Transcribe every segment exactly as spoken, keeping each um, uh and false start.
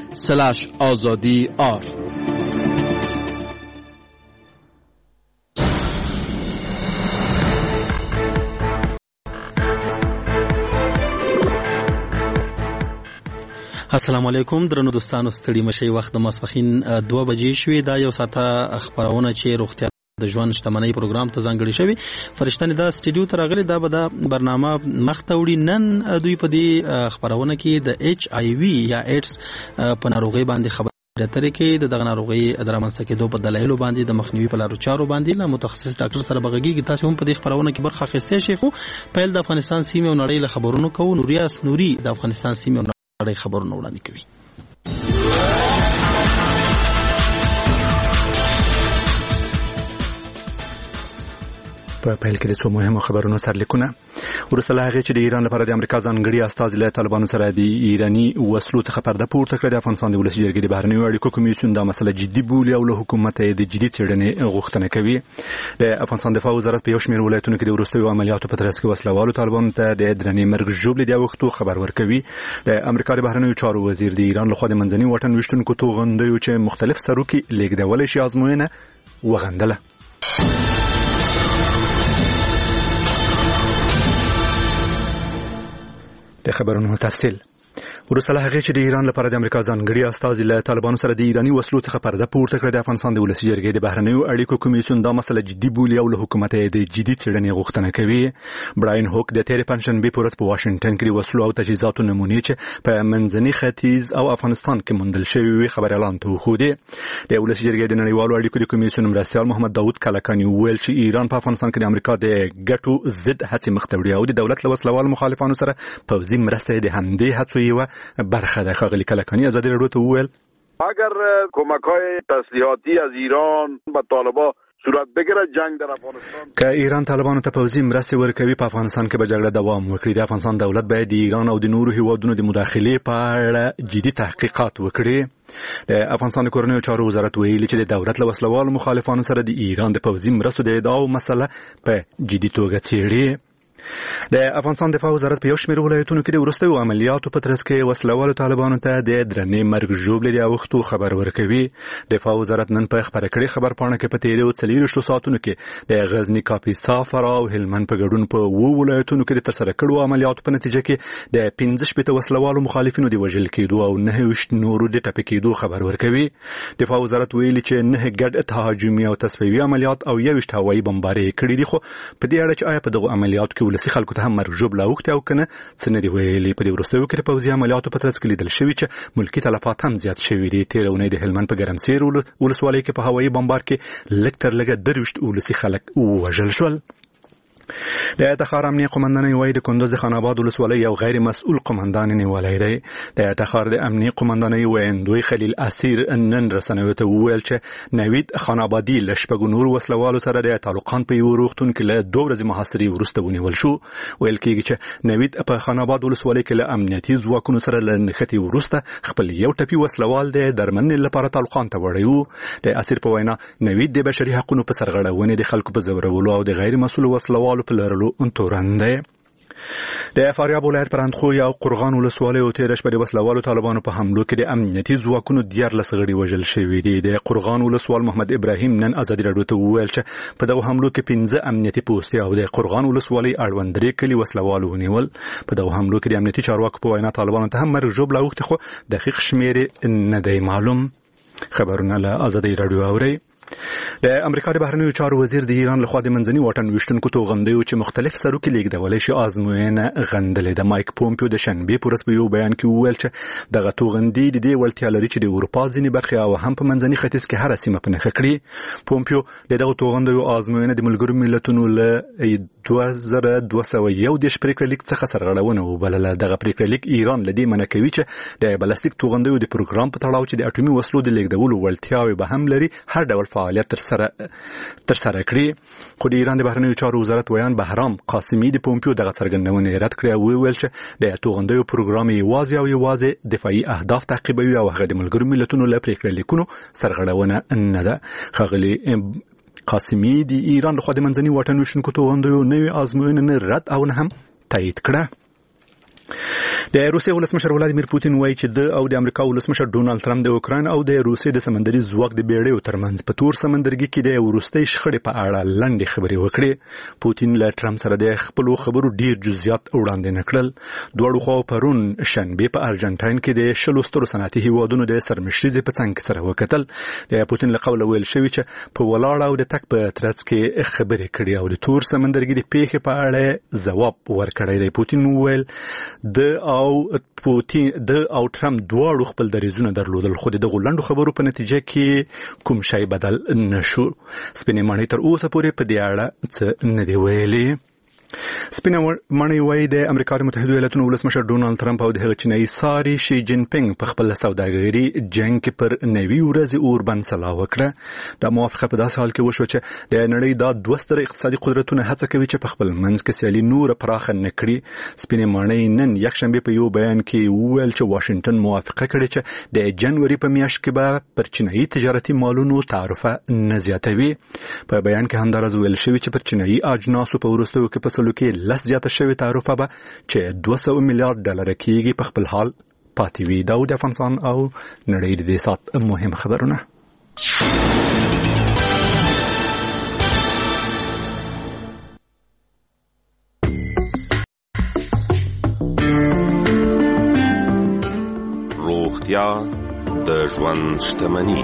سلش آزادی آر. السلام علیکم درنو دوستانو، ستړي مشي. وخت د ماسپښین دوه بجې شوې. دا یو ساعته خبرونه چې روغتیا د ژوند شتمنۍ پروګرام ته ځانګړي شوی. فرشتانه دا سټډیو ته راغلي. دا به دا برنامه مخته وړي. نن دوی په دې خبرونه کې د ایچ آی وی یا ایډز په ناروغي باندې خبر اترې کې د دغه ناروغي د رامنځته کېدو په دلایلو باندې د مخنیوي په لارو چارو باندې له متخصص ډاکټر سره بغږیږي. تاسو هم په دې خبرونه کې برخه اخیستئ شئ. خو پیل د افغانستان سیمې او نړۍ له خبرونو کوو. نوریاس نوري د افغانستان سیمې او نړۍ خبرونه وړاندې کوي. په پیل کې د څو مهمو خبرونو سرلیکونه. وروسته له هغې چې د ایران لپاره د امریکا ځانګړي استازي له طالبانو سره د ایراني وسلو څخه پرده پورته کړه، د افغانستان د ولسي جرګې د بهرنیو اړیکو کمیسیون دا مسله جدي بولي او له حکومت یې د جدي څېړنې غوښتنه کوي. د افغانستان دفاع وزارت په یو شمېر ولایتونو کې د وروستیو عملیاتو په ترڅ کې وسلوالو طالبانو ته د درنې مرګ ژوبلې د اوښتو خبر ورکوي. د امریکا د بهرنیو چارو وزیر د ایران لخوا د منځني واټن ویشتونکو توغندیو چې مختلف سروکي لیږدولی شي ازموینه وغندله. د خبرونو تفصیل. وروسته له هغې چې د ایران لپاره د امریکا ځانګړي استازي له طالبانو سره د ایراني وسلو څخه پرده پورته کړه، د افغانستان د ولسي جرګې د بهرنیو اړیکو کمیسیون دا مسله جدي بولي او له حکومت یې د جدي څېړنې غوښتنه کوي. براین هوک د تېرې پنجشنبې په ورځ په واشنګټن کې د وسلو او تجهیزاتو نمونې چې په منځني ختیځ او افغانستان کې موندل شوې وې خبر اعلان ته وښودې. د ولسي جرګې د نړیوالو اړیکو د کمیسیون مرستیال محمد داود کلکاني وویل چې ایران په افغانستان کې د امریکا د ګټو ضد هڅې مخ ته وړي او د دولت له وسلوالو مخالفانو سره پوځي مرسته د همدې هڅو یوه برخه ده. خاغلی کلکانی ازادی رادیو ته وویل اگر کمک‌های تسلیحاتی از ایران به طالبان صورت بگیره جنگ در افغانستان که ایران طالبانو ته پوځي مرستې ورکوي په افغانستان کې به جګړه دوام وکړي. د افغانستان دولت باید د ایران او د نورو هیوادونو د مداخلې په اړه جدي تحقیقات وکړي. د افغانستان د کورنیو چارو وزارت ویلي چې د دولت له وسلوالو مخالفانو سره د ایران د پوځي مرستو د ادعاو مسله په جدي توګه څېړي. د افغانستان دفاع وزارت په یو شمېر ولایتونو کې د وروستیو عملیاتو په ترڅ کې وسلوالو طالبانو ته د درنې مرګ ژوبلې د اوښتو خبر ورکوي. دفاع وزارت نن په خبره کړې خبرپاڼه کې په تیرو څلېرویشتو ساعتونو کې د غزني، کاپیسا، فراه او هلمند په ګډون په اوو ولایتونو کې د ترسره کړو عملیاتو په نتیجه کې د پنځه شپېته وسلوالو مخالفینو د وژل کېدو او نهه ویشت نورو د ټپي کېدو خبر ورکوي. دفاع وزارت ویلي چې نهه ګډ تهاجمي او تصفیوي عملیات او یوویشت هوایي بمبارۍ کړي دي. خو په دې اړه چې آیا په دغو عملیاتو کې ولسي خلکو ته هم مرګ ژوبله اوښتې او که نه څه نه دي ویلي. په دې وروستیو کې د پوځي عملیاتو په ترڅ کې لیدل شوي چې ملکي تلفات هم زیات شوي دي. تېره اونۍ د هلمند په ګرمسیر ولسوالۍ کې په هوایي بمبار کې لږ تر لږه درویشت ولسي خلک ووژل شول. د تخار امنیه قومندانۍ وایي د کندوز د خان آباد ولسوالۍ یو غیر مسؤل قومندان نیولی دی. د تخار د امنیه قومندانۍ ویندوی خلیل اسیر نن رسنیو ته وویل چې نوید خان آبادي له شپږو نورو وسلوالو سره د تعلقان په یو روغتون کې له دوه ورځې محاصرې وروسته ونیول شو. ویل کېږي چې نوید په خان آباد ولسوالۍ کې له امنیتي ځواکونو سره له نښتې وروسته خپل یو ټپي وسلوال د درملنې لپاره تعلقان ته وړی و. د اسیر په وینا نوید د بشري حقونو په سرغړونې، د خلکو په ځورولو او د غیر مسؤل وسلوالو په لرلو تورن دی. د فاریاب ولایت پر اندخوی او قرغان ولسوالۍ او تېره شپه د وسلوالو طالبانو په حملو کې د امنیتي ځواکونو دیارلس غړي وژل شوي دي. د قرغان ولسوال محمد ابراهیم نن ازادي راډیو ته وویل چې په دغو حملو کې پنځه امنیتي پوستې او د قرغان ولسوالۍ اړوند درې کلي وسلوالو ونیول. په دغو حملو کې د امنیتي چارواکو په وینا طالبانو ته هم مرګ ژوبله اوښتې، خو دقیق شمېر نه دی معلوم. خبرونه له ازادي راډیو اورئ. د امریکا د بهرنیو چارو وزیر د ایران لخوا د منځني واټن ویشتونکو توغندیو چې مختلف سروکي لیږدولی شي ازموینه غندلې ده. مایک پومپیو د شنبې په ورځ په یو بیان کې وویل چې دغه توغندي د دې وړتیا لري چې د اروپا ځینې برخې او هم په منځني ختیځ کې هره سیمه په نښه کړي. پومپیو د دغو توغندیو ازموینه د ملګرو ملتونو له دوه زره دوه سوه یو دېرش پرېکړه لیک څخه سرغړونه وبلله. دغه پرېکړه لیک ایران له دې منع کوي چې د بلاستیک توغندیو د پروګرام په تړاو چې د اټومي وسلو د لیږدولو وړتیاوې به هم لري هر ډول فعالیت ترسره ترسره کړي. خو د ایران د بهرنیو چارو وزارت ویان بهرام قاسمي د پومپیو دغه څرګندونې رد کړې او وویل چې د توغندیو پروګرام یوازې او یوازې دفاعي اهداف تعقیبوي او هغه د ملګرو ملتونو له پرېکړه لیکونو سرغړونه نه ده. ښاغلي قاسمي د ایران لخوا د منځني واټن ویشتونکو توغندیو نوې ازموینه نه رد او نه هم تایید کړه. د روسیې ولسمشر ولادیمیر پوتین وایي چې د او د امریکا ولسمشر ډونالد ټرمپ د اوکراین او د روسیې د سمندري ځواک د بیړیو ترمنځ په تور سمندرګي کې د وروستۍ شخړې په اړه لنډې خبرې وکړې. پوتین له ټرمپ سره د خپلو خبرو ډیر جزئیات وړاندې نکړل. دواړو خواو پرون شنبه په ارجنټاین کې د شلو سترو صنعتي هیوادونو د سرمشريزې په څنګ سره وکتل. د پوتین له قوله ویل شوی چې په ولاړ او د تک په ترڅ کې خبرې کړې او د تور سمندرګي د پیښې په اړه ځواب ورکړی دی. پوتین ویل د او پوتین د او ټرمپ دواړو خپل دریځونه درلودل، خو د غونډو خبرو په نتیجه کې کوم شی بدل نشو. سپینې ماڼۍ تر اوسه پورې په دې اړه څه نه دی ویلي. سپینه ماڼۍ وایي د امریکا د متحده ایالاتونو ولسمشر ډونالد ټرمپ او د هغه چینایي ساري شي جین پینګ په خپل سوداګري جنگ کې پر نوي ورځ اوربند سلا وکړه. د موافقه په داسې حال کې وشو چې د نړۍ د دوه ستر اقتصادي قدرتونو هڅه کوي چې په خپل منځ کې سیالي نور پراخه نه کړي. سپینه ماڼۍ نن یکشنبه په یو بیان کې وویل چې واشنگټن موافقه کړې چې د جنوري په میاشت کې به پر چینایي تجارتي مالونو تعرفه نه زیاتوي. په بیان کې همدارز ویل شوی چې پر چینایي اجناسو په وروستیو کې په سلو کې لس زیاته شوی تعرفه به چې دوه سوه میلیارډ ډالر کېږي په خپل حال پاتې وي. دا د افغانستان او نړۍ د سات مهم خبرونه. روغتیا د ژوند شتمني.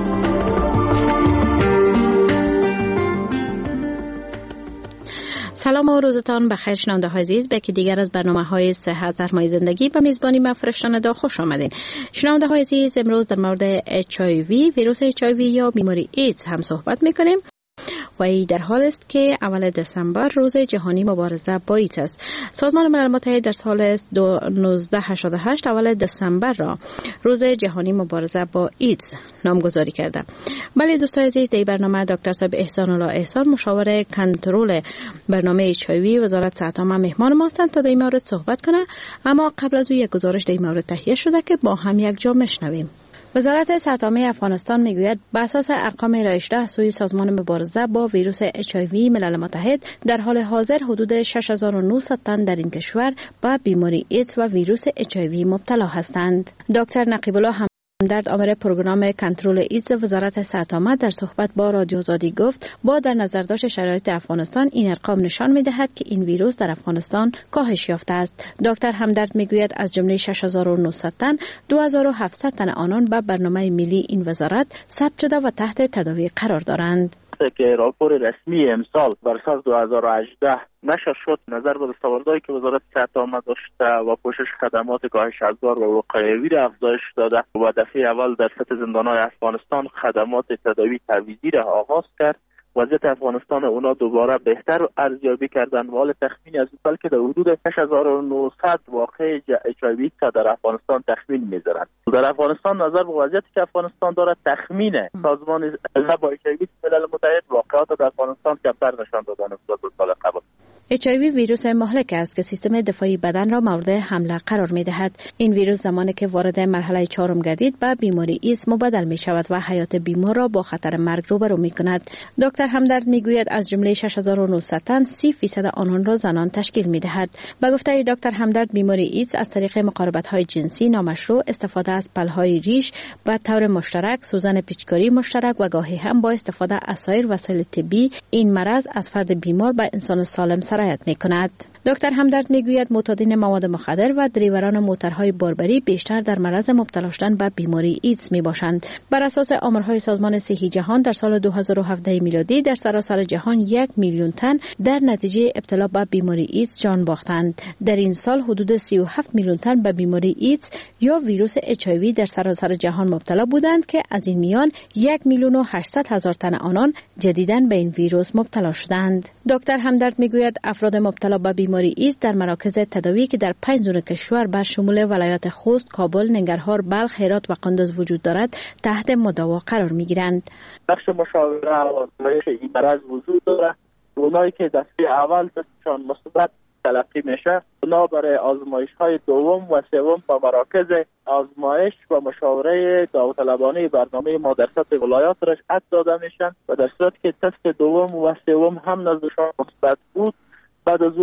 سلام و روزتان بخیر شنونده های عزیز، به یکی دیگر از برنامه های صحت سرمایه زندگی به میزبانی من فرشتان دا خوش آمدین. شنونده های عزیز، امروز در مورد اچ آی وی، ویروس اچ آی وی یا بیماری ایدز هم صحبت میکنیم و ای در حال است که اول دسامبر روز جهانی مبارزه با ایدز است. سازمان ملل متحد در سال هزار و نهصد و هشتاد و هشت اول دسامبر را روز جهانی مبارزه با ایدز نامگذاری کرده. بله دوستان عزیز، در این برنامه دکتر صاحب احسان الله احسان، مشاور کنترل برنامه اچ آی وی وزارت صحت عامه مهمان ما هستند تا در این مورد صحبت کنه. اما قبل از او یک گزارش در این مورد تهیه شده که با هم یک جا میشنویم. وزارت صحت عامه افغانستان میگوید بر اساس ارقام ارائه شده از سوی سازمان مبارزه با ویروس اچ آی وی ملل متحد در حال حاضر حدود شش هزار و نهصد تن در این کشور با بیماری ایدز و ویروس اچ آی وی مبتلا هستند. دکتر نقیب الله همدرد آمر پروگرام کنترل ایدز وزارت صحت عامه در صحبت با رادیو آزادی گفت با در نظر داشت شرایط افغانستان این ارقام نشان می‌دهد که این ویروس در افغانستان کاهش یافته است. دکتر همدرد میگوید از جمله شش هزار و نهصد تن دو هزار و هفتصد تن آنان به برنامه ملی این وزارت ثبت شده و تحت تداوی قرار دارند. که راپور رسمی امسال بر اساس دو هزار و هجده نشر شد، نظر به دستاوردهایی که وزارت صحت عامه داشته و پوشش خدمات کاهش ابزار و وقایوی را افزایش داده و دفعه اول در سطح زندان‌های افغانستان خدمات تداوی تعویضی را آغاز کرد. وضعیت افغانستان اونا دوباره بهتر ارزیابی کردن و حال تخمینی از این سال که در حدود شش هزار و نهصد واقع اچ آی وی در افغانستان تخمین می‌ذارند. در افغانستان نظر به وضعیتی که افغانستان دارد، تخمین سازمان با اچ آی وی ملل متحد واقعات در افغانستان کمتر نشان دادن نسبت به سال قبل. اچ آی وی ویروس مهلک است که سیستم دفاعی بدن را مورد حمله قرار می‌دهد. این ویروس زمانی که وارد مرحله چهارم گردید به بیماری ایدز مبدل می‌شود و حیات بیمار را با خطر مرگ روبرو می‌کند. دکتر همدرد می‌گوید از جمله شش هزار و نهصد تن سی درصد آنان را زنان تشکیل می‌دهد. به گفته دکتر همدرد، بیماری ایدز از طریق مقاربت‌های جنسی نامشروع، استفاده از پلهای ریش به طور مشترک، سوزن پیچکاری مشترک و گاهی هم با استفاده از سایر وسایل طبی این مرض از فرد بیمار به انسان سالم سرایت می‌کند. دکتر همدرد میگوید معتادین مواد مخدر و دریوران موترهای باربری بیشتر در معرض مبتلا شدن به بیماری ایدز میباشند. بر اساس آمارهای سازمان صحی جهان در سال دو هزار و هفده میلادی در سراسر جهان یک میلیون تن در نتیجه ابتلا به بیماری ایدز جان باختند. در این سال حدود سی و هفت میلیون تن به بیماری ایدز یا ویروس اچ آی وی در سراسر جهان مبتلا بودند که از این میان یک میلیون و هشتصد هزار تن آنان جدیداً به این ویروس مبتلا شدند. دکتر همدرد میگوید افراد مبتلا به بیماری ایدز در مراکز تداوی که در پنج زون کشور به شمول ولایات خوست، کابل، ننگرهار، بلخ، هرات و قندوز وجود دارد تحت مداوا قرار میگیرند. بخش مشاوره و آزمایش این مرض وجود دارد. اونایی که دفعه اول تستشان مثبت تلقی میشه، اونا برای آزمایش های دوم و سوم با مراکز آزمایش و مشاوره داوطلبانه برنامه ما در سطح ولایات رشد داده میشن و در صورت که تست دوم و سوم هم نزدشان مثبت بود، بعد از او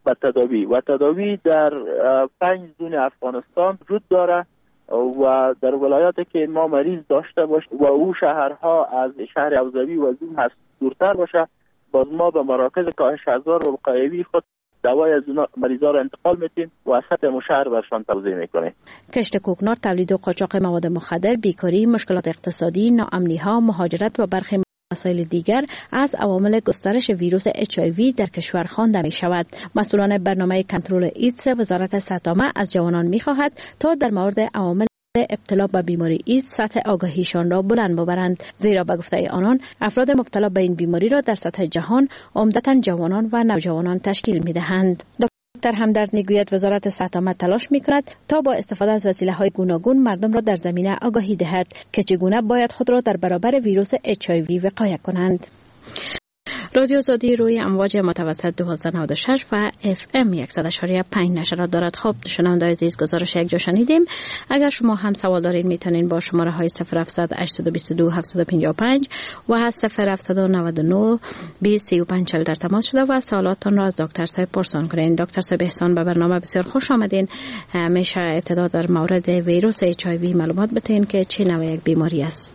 و تداوی و تداوی در پنج زون افغانستان وجود داره و در ولایاتی که ما مریض داشته باشه و او شهرها از شهر ابوظبی و زون هست دورتر باشه، باز ما به مراکز کاهش آزار و وقایوی خود دوای از مریضا را انتقال میتیم و از سطح مشهر برشان توزیع میکنیم. کشت کوکنار، تولید و قاچاق مواد مخدر، بیکاری، مشکلات اقتصادی، ناامنی ها، مهاجرت و برخی مسائل دیگر از عوامل گسترش ویروس اچ آی وی در کشور خوانده می شود. مسئولان برنامه کنترل ایدز وزارت سطامه از جوانان می خواهد تا در مورد عوامل ابتلا به بیماری ایدز سطح آگاهیشان را بلند ببرند، زیرا به گفته آنان افراد مبتلا به این بیماری را در سطح جهان عمدتاً جوانان و نوجوانان تشکیل می دهند. دکتر همدرد میگوید وزارت سطامه تلاش میکند تا با استفاده از وسیله‌های گوناگون مردم را در زمینه آگاهی دهد که چگونه باید خود را در برابر ویروس اچ آی وی وقایه کنند. رادیو آزادی روی امواج متوسط دویست و نود و شش و اف ام صد و پنج و پنج نشرات دارد. خب شنوندگان عزیز، گزارش یک جا شنیدیم. اگر شما هم سوال دارید میتونین با شماره های صفر هفتصد هشتصد و بیست و دو هفتصد و پنجاه و پنج و صفر هفتصد و نود و نه بیست سی و پنج چهل در تماس شده و سوالاتتان را از دکتر صاحب پرسان کنین. دکتر صاحب احسان، به برنامه بسیار خوش آمدین. همیشه ابتدا در مورد ویروس اچ آی وی معلومات بدین که چه نوع یک بیماری است.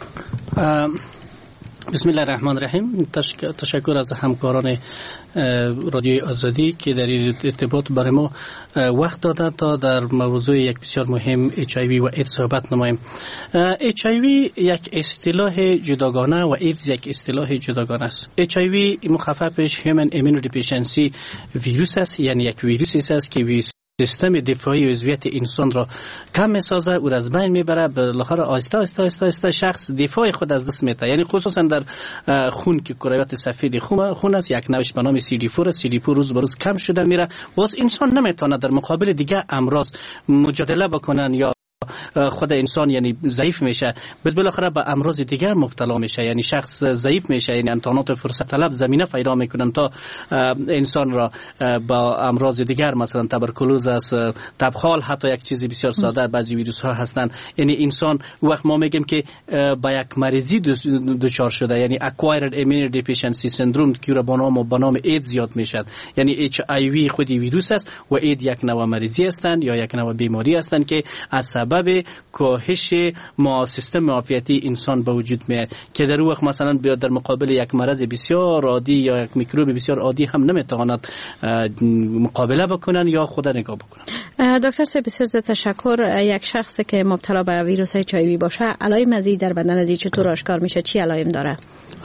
بسم الله الرحمن الرحیم. تشکر از همکاران رادیوی آزادی که در ارتباط برای ما وقت دادن تا در موضوع یک بسیار مهم اچ آی وی و ایدز صحبت نماییم. اچ آی وی یک اصطلاح جداگانه و ایدز یک اصطلاح جداگانه است. اچ آی وی مخففش Human Immunodeficiency ویروس است، یعنی یک ویروسی است که ویروس سیستم دفاعی عضویت انسان را کم می‌سازه، او را از بین میبره، بالاخره آهسته آهسته آهسته آهسته شخص دفاع خود از دست میده. یعنی خصوصا در خون که کرویات سفید خون خون است، یک نوعش به نام سی دی فور است. سی دی فور روز به روز کم شده میره، باز انسان نمیتونه در مقابل دیگه امراض مجادله بکنن یا خود انسان یعنی ضعیف میشه، بس بالاخره به امراض دیگر مبتلا میشه، یعنی شخص ضعیف میشه. یعنی امکانات فرصت طلب زمینه پیدا میکنن تا انسان را با امراض دیگر، مثلا تبرکلوز است، تبخال، حتی یک چیزی بسیار ساده بعضی ویروس ها هستن. یعنی انسان وقت ما میگیم که با یک مریضی دچار شده، یعنی acquired immunodeficiency syndrome که را با نام با نام ایدز یاد میشد. یعنی اچ آی وی خودی ویروس است و اید یک نوع مریضی هستند یا یک نوع بیماری هستند که از سبب کاهش ما سیستم معافیتی انسان به وجود میاد که در وقت مثلا بیاد در مقابل یک مرض بسیار عادی یا یک میکروب بسیار عادی هم نمیتواند مقابله بکنن یا خود نگاه بکنن. دکتر صاحب بسیار زیاد تشکر. یک شخصی که مبتلا به ویروس اچ آی وی باشه، علائم مزید در بدن از چطور آشکار میشه؟ چی علائم داره؟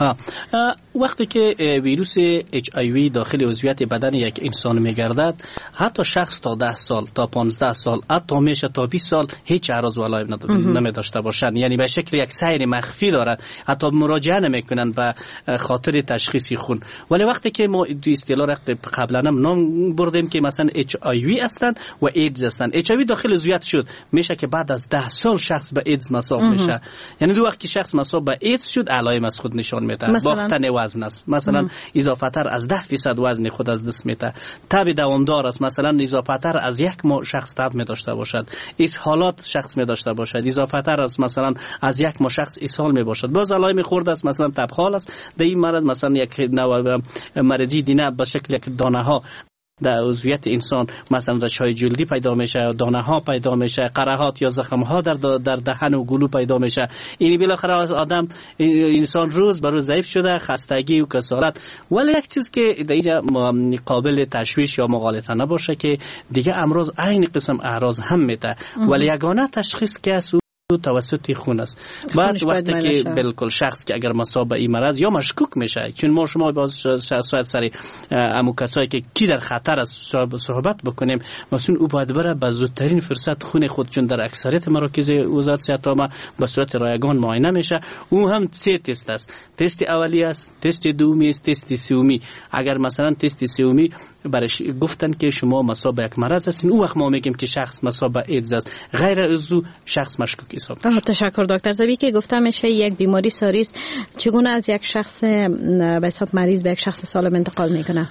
وقتی که ویروس اچ آی وی داخل عضویت بدن یک انسان میگردد، حتی شخص تا ده سال تا پانزده سال حتی میشه تا بیست سال هیچ اعراض و علائم نمی داشته باشند، یعنی به شکل یک سیر مخفی دارد، حتی مراجعه نمیکنند به خاطر تشخیص خون. ولی وقتی که ما دو اصطلاح قبلا هم نام بردیم که مثلا اچ آی وی هستند و ایدز هستند. اچ آی وی داخل عضویت شد، میشه که بعد از ده سال شخص به ایدز مصاب میشه. یعنی دو وقت که شخص مصاب به ایدز شد، علائم از خود نشان میده. باختن وزن است، مثلا اضافه تر از ده درصد وزن خود از دست میده. تب دوامدار است، مثلا اضافه تر از یک ماه شخص تب می داشته باشد، اسهالات شخص می داشته باشد، اضافه تر از مثلا از یک ماه شخص اسهال می باشد. باز علائم خورد است، مثلا تبخال است. در این مرض مثلا یک نوع مرضی دینه به شکل یک دانه ها در عضویت انسان، مثلا رشهای جلدی پیدا میشه، دانه ها پیدا میشه، قرهات یا زخم ها در در دهن و گلو پیدا میشه. این بالاخره آدم انسان روز به روز ضعیف شده، خستگی و کسالت. ولی یک چیز که در اینجا قابل تشویش یا مغالطه نباشه که دیگه امراض عین قسم اعراض هم میده، ولی یگانه تشخیص که است توسط خون است. بعد وقتی که بالکل شخص که اگر مصاب به این مرض یا مشکوک میشه، چون ما شما باز شاید سری امو کسایی که کی در خطر است صحبت بکنیم، مثلا او باید بره به زودترین فرصت خون خود، چون در اکثریت مراکز وزارت صحت عامه به صورت رایگان معاینه میشه. او هم سه تست است، تست اولی است، تست دومی است، تست سومی. اگر مثلا تست سومی برش گفتن که شما مصاب به یک مرض هستین، او وقت ما میگیم که شخص مصاب به ایدز است، غیر از او شخص مشکوک حساب میشه. تشکر دکتر زبی که گفتم میشه یک بیماری ساری است، چگونه از یک شخص به حساب مریض به یک شخص سالم انتقال میکنه؟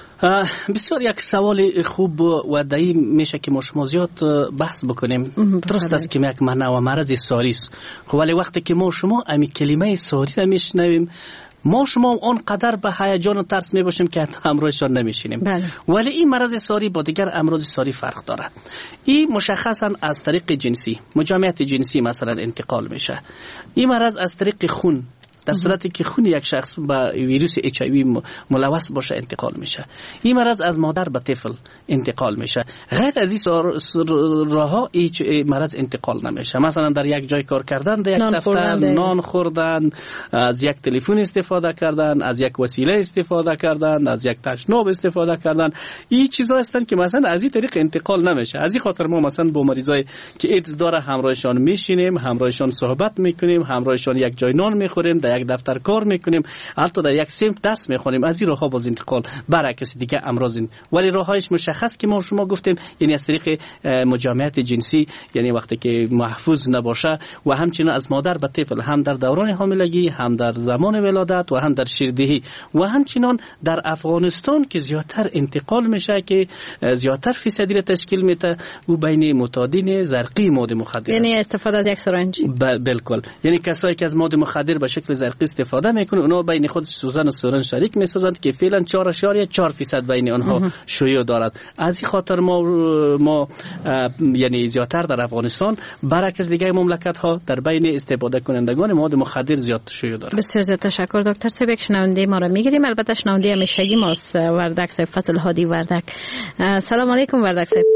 بسیار یک سوال خوب و دایی میشه که ما شما زیاد بحث بکنیم. درست است که یک منع و مرض ساری است، ولی وقتی که ما شما امی کلمه ساری را میشنویم، ما شما آنقدر به هیجان و ترس میباشیم که همراهشان نمیشینیم. ولی این مرض ساری با دیگر امراض ساری فرق داره. این مشخصا از طریق جنسی، مجامعت جنسی مثلا انتقال میشه. این مرض از طریق خون، در صورتی که خون یک شخص با ویروس اچ آی وی ملوث باشه انتقال میشه. این مرض از مادر به طفل انتقال میشه. غیر از این راهها هیچ مرض انتقال نمیشه. مثلا در یک جای کار کردن، در یک دفتر نان خوردن، از یک تلفن استفاده کردن، از یک وسیله استفاده کردن، از یک تشناب استفاده کردن، این چیزا هستن که مثلا از این طریق انتقال نمیشه. از این خاطر ما مثلا با مریضای که ایدز داره همراهشان میشینیم، همراهشان صحبت میکنیم، همراهشان یک جای نان میخوریم، در یک دفتر کار میکنیم، حتی در یک سمت درس میخونیم. از این راهها باز انتقال برای کسی دیگه امراض این. ولی راههایش مشخص که ما شما گفتیم، یعنی از طریق مجامعت جنسی، یعنی وقتی که محفوظ نباشه و همچنین از مادر به طفل، هم در دوران حاملگی، هم در زمان ولادت و هم در شیردهی و همچنین در افغانستان که زیادتر انتقال میشه، که زیادتر فیصدی را تشکیل میده و بین معتادین زرقی مواد مخدر، یعنی استفاده از یک سرنج. بالکل. یعنی کسایی که از مواد مخدر به شکل زرقی استفاده میکنه، اونا بین خود سوزن و سرنج شریک میسازند که فعلا چهار اشاریه چهار درصد بین آنها شیوع دارد. از این خاطر ما ما یعنی زیادتر در افغانستان برعکس دیگه مملکت ها در بین استفاده کنندگان مواد مخدر زیاد شیوع دارد. بسیار زیاد تشکر دکتر صاحب. یک شنونده ما را میگیریم، البته شنونده همیشگی ماست، وردک صاحب، فضل هادی وردک. سلام علیکم وردک صاحب.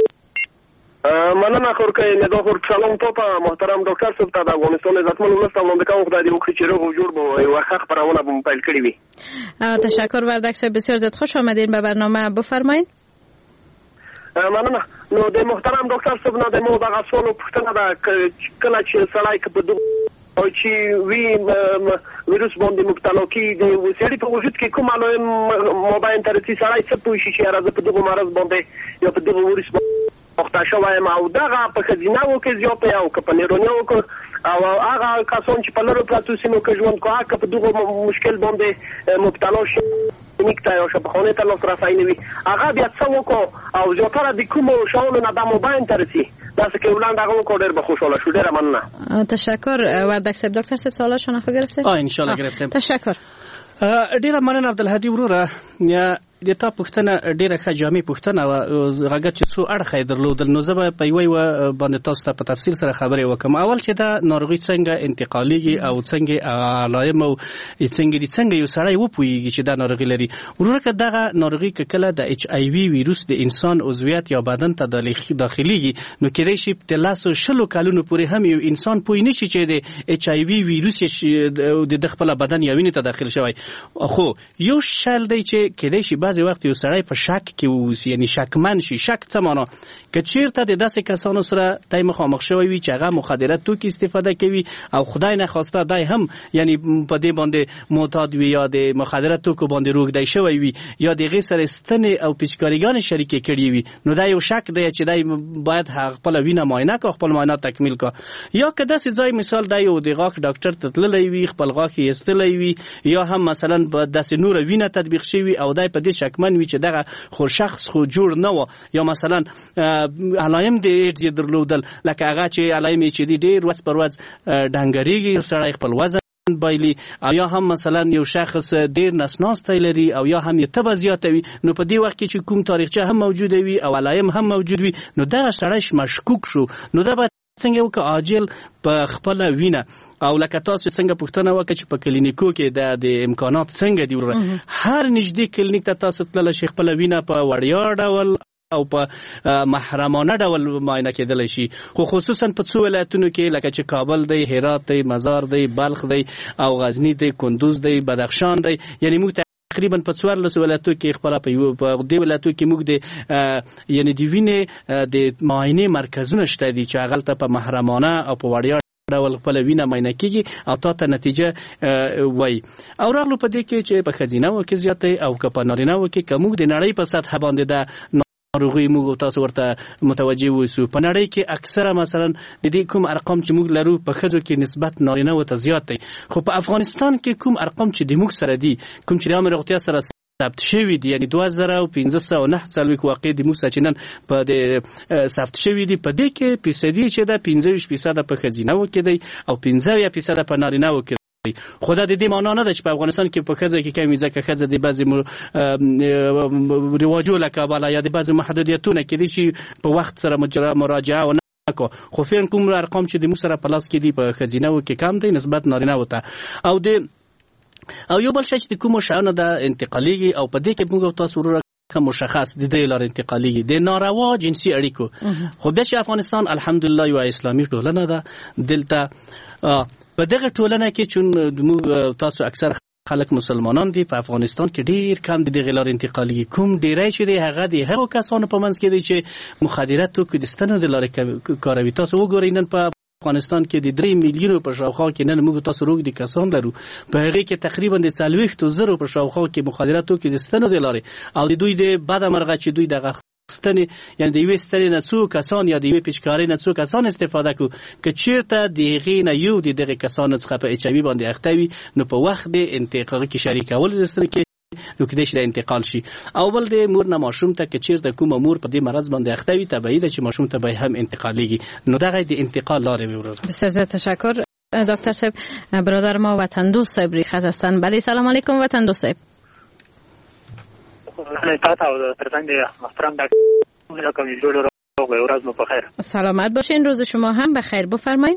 مننه خورکه ندا خور سلام تو ته محترم ډاکټر صاحب ته د افغانستان عزتمن ولس ته وړاندې کوم خدای دې وکړي چې روغ او جوړ به یو ښه خپرونه به پیل کړې وي. تشکر وردک صاحب، بسیار زیاد خوش آمدین به برنامه. بفرمایید. مننه. نو د محترم ډاکټر صاحب نه د مو دغه سوال پوښتنه ده، کله چې سړی که په دغه او چې وی ویروس باندې مبتلا کیږي، د سړي په وجود کې کوم علائم مبین تر چې سړی څه پوه شي چې راځي په دغه مرض باندې یا په دغه ویروس وخته شوی او دغه په خزینه‌و کې زیاته او که په نیرونیو کې او هغه کسان چې په لرو پراتو سیمو کې ژوند کوي که په دغه مشکل باندې مبتلا شي نکته یا شفاخانه ته لاسرسی نه وي، هغه بیا څه وکړو او زیاتره د کومو شیانو نه به مبین تر شي داسې که وړاندې هغه وکړو ډېر به خوشحاله شو. ډېره مننه. تشکر وردک صاحب. دکتر صاحب سوالاشون خو گرفته؟ آه انشالله گرفتم. تشکر. ډېره مننه عبدالهادي وروره. د تا پوښتنه ډیره ښه جامع پوښتنه و، هغه چې څو اړخه یې درلودل، نو زه به په یوه یوه باندې تاسو ته په تفصیل سره خبرې وکړم. اول چې دا ناروغي څنګه انتقالیږي او څنګه علائم او څنګه دي څنګه یو سړی وپوهیږي چې دا ناروغي لري. وروره که دغه ناروغي که کله د اچ آی وي ویروس د انسان عضویت یا بدن ته داخليږي، نو کېدای شي د لسو شلو کلونو پورې هم یو انسان پوه نشي چې د اچ آی وي ویروس د خپل بدن یا وینې ته داخل شوی. خو یو شل دی چې کېدای شي بعضی وخت یو سړی په شک کې اوسي، یعنی شکمن شي. شک څه معنا؟ که چیرته د داسې کسانو سره دای مخامخ شوی وي چې هغه مخدره توکي استفاده کوي او خدای نخواسته دای هم یعنی په دې باندې معتاد وي یا د مخدره توکو باندې روږدی شوی وي یا د هغې سره ستنې او پیچکاریګانې شریکې کړي وي، نو دا یو شک دی چې دای باید خپله وینه معاینه کړه، خپل معاینات تکمیل کړه. یا که داسې ځای مثال دی یو د غاښ ډاکټر ته تللی وي، خپل غاښ یې ایستلی وي، یا هم مثلا په داسې نوره وینه تطبیق شوي او دای په دې شکمن وي چې دغه خو شخص خو جوړ نه و، یا مثلا علائم د ایډز یې درلودل، لکه هغه چې علائم یې چې دي ډېر ورځ پر ورځ ډنګرېږي، سړی خپل وزن بایلي، او یا هم مثلا یو شخص ډېر نسناستی لري او یا هم یې تبه زیاته وي، نو په دې وخت کې چې کوم تاریخچه هم موجوده وي او علائم هم موجود وي، نو دغه سړی مشکوک شو، نو دا به څنګه وکړه عاجل په خپله وینه. او لکه تاسو څنګه پوښتنه وکړه چې په کلینیکو کې د د امکانات څنګه دي، وروره هر نږدې کلینیک ته تاسو تللی شئ، خپله وینه په وړیا ډول او په محرمانه ډول معاینه کېدلی شي. خو خصوصا په څو ولایتونو کې لکه چې کابل دی، هرات دی، مزار دی، بلخ دی او غزنی دی، کندوز دی، بدخشان دی، یعنی موږ تقریبا په څوارلسو ولایتو کې خپله په دې ولایتو کې موږ د یعنی د وینې د معاینې مرکزونه شته دي چې هغلته په محرمانه او په وړیا ډول خپله وینه معاینه کېږي او تا ته نتیجه وایي. او راغلو په دې کې چې په ښځینهو کې زیات دی او که په نارینهو کې که موږ د نړۍ په سطحه باندې د ناروغي موږ تاسو ورته متوجه اوسو، په نړۍ کې اکثره مثلا د دې کوم ارقام چې موږ لرو په ښځو کې نسبت نارینهو ته زیات دی، خو په افغانستان کې کوم ارقام چې د موږ سره دي، کوم چې د عامه روغتیا سره ثبت شوي دي، یعنی دوه زره پنځه سوه نهه څلوېښت واقع د موږ څخه چې نن په د ثبت شوي دي، په دې کې فیصدي چې ده پنځه ویشت فیصده په ښځینهو کې دی او پنځه اویا فیصده په نارینهو کې خدا د دې معنا نه ده چې په افغانستان کې په خزه کې کمی ځکه خزه د بعضی رواجو لکه بالا یا د بعضی محدودیتونه کې دي چې په وخت سره مراجعه و نه کو خو فین کوم ارقام چې د مو سره پلاس کې دي په خزینه کې کم دی نسبت نارینه وته او د او یو بل شی چې کوم شاونه د انتقالیږي او په دې کې موږ تاسو ورو مشخص د درې لار انتقالیږي د ناروا جنسي اړیکو خو بیا چې افغانستان الحمدلله یو اسلامي ټولنه ده دلته په دغه ټولنه کې چې تاسو اکثر خلک مسلمانان دي په افغانستان کې ډیر کم د دغه لار انتقالیږي کوم ډیرای چې دی هغه د هغو کسانو په منځ کې دی چې مخدرات توکو د ستنو د لارې کاروي تاسو وګورئ نن په افغانستان کې د درې میلیونو په شاوخوا کې نن موږ تاسو روغ دي کسان لرو په هغه کې تقریبا د څلوېښتو زرو په شاوخوا کې مخدرات توکو د ستنو د لارې او د دوی د بد مرغه چې دوی دغه ستنې یعنی د یوې ستنې نه څو کسان یا د یوې پیچکارۍ نه څو کسان استفاده کوي که چیرته د هغې نه یو د دغې کسانو څخه په ایچ آی وي باندې اخته وي نو په وخت د انتقال کې شریکول د ستنې کې نو کېدای شي د انتقال شي او بل د مور نه ماشوم ته که چیرته کومه مور په دې مرض باندې اخته وي طبیعي ده چې ماشوم ته به هم انتقالیږي نو دغه د انتقال لارې وي ورور بسیار زیاد تشکر دکتر صاحب برادر ما وطن دوست صاحب ریخت هستن بله سلام علیکم وطن دوست صاحب محترم دکتر سلامت باشین روز شما هم بخیر بفرمایید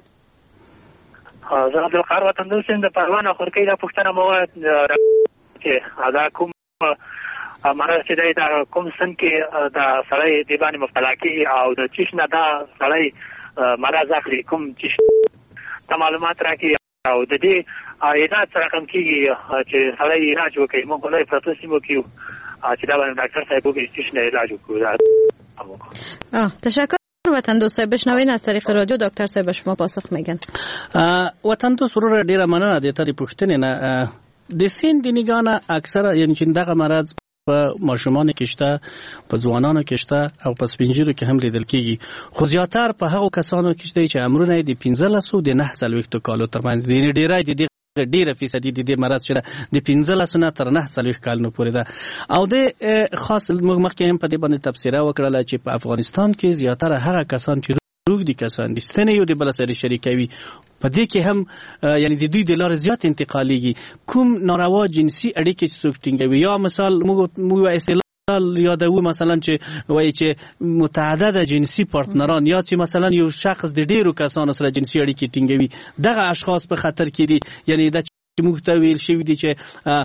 زه عبدالقهار وطن دوست د پروانه خورکۍ د پښتنه مو چې دا کوم مرض چې دی دا کوم سن کې دا سړی دی باندې مبتلا کېږي او د چیش نه دا سړی مرض اخلي کوم چیش ته معلومات راکړي او د دې علاج سره کم کېږي چې سړی علاج وکړي موږ ولې پرتو سیمو کې چې دا باندې ډاکټر صاحب وګوري چیش نه علاج وکړو آه تشکر وطن دوست صاحب بشنوین از طریق رادیو دکتر صاحب شما پاسخ میگن وطن دوست ورور ډیره مننه د تری پوښتنې نه د سین د نگانه اکثره یعنی چې دغه مرض په ماشومان کې شته په ځوانانو کې شته او په سپینجیرو کې هم لیدل کېږي خو زیاتر په هغو کسانو کې شته چې عمرونه د پنځلسو د نهه څلوېښتو کالو ترمنځ دي ډیری د دې ډیره فیصدي د دې مرض چې د پنځلسو نه تر نهه څلوېښت کالونو پورې ده او د خاص موږ مخکې هم په دې باندې تبصره وکړله چې په افغانستان کې زیاتره هغه کسان چې روغ دي کسان د ستنې یو د بل سره شریکوي په دې کې هم یعنی د دوی د لارې زیات انتقالیږي کوم ناروا جنسي اړیکې چې څوک ټینګوي یا مثال موږ اصطلاح یادوو مثلا چې وایي چې متعدد جنسي پارتنران یا چې مثلا یو شخص د ډیرو کسانو سره جنسي اړیکې ټینګوي دغه اشخاص په خطر کې دي یعنی د موږ ته ویل شوي دي چې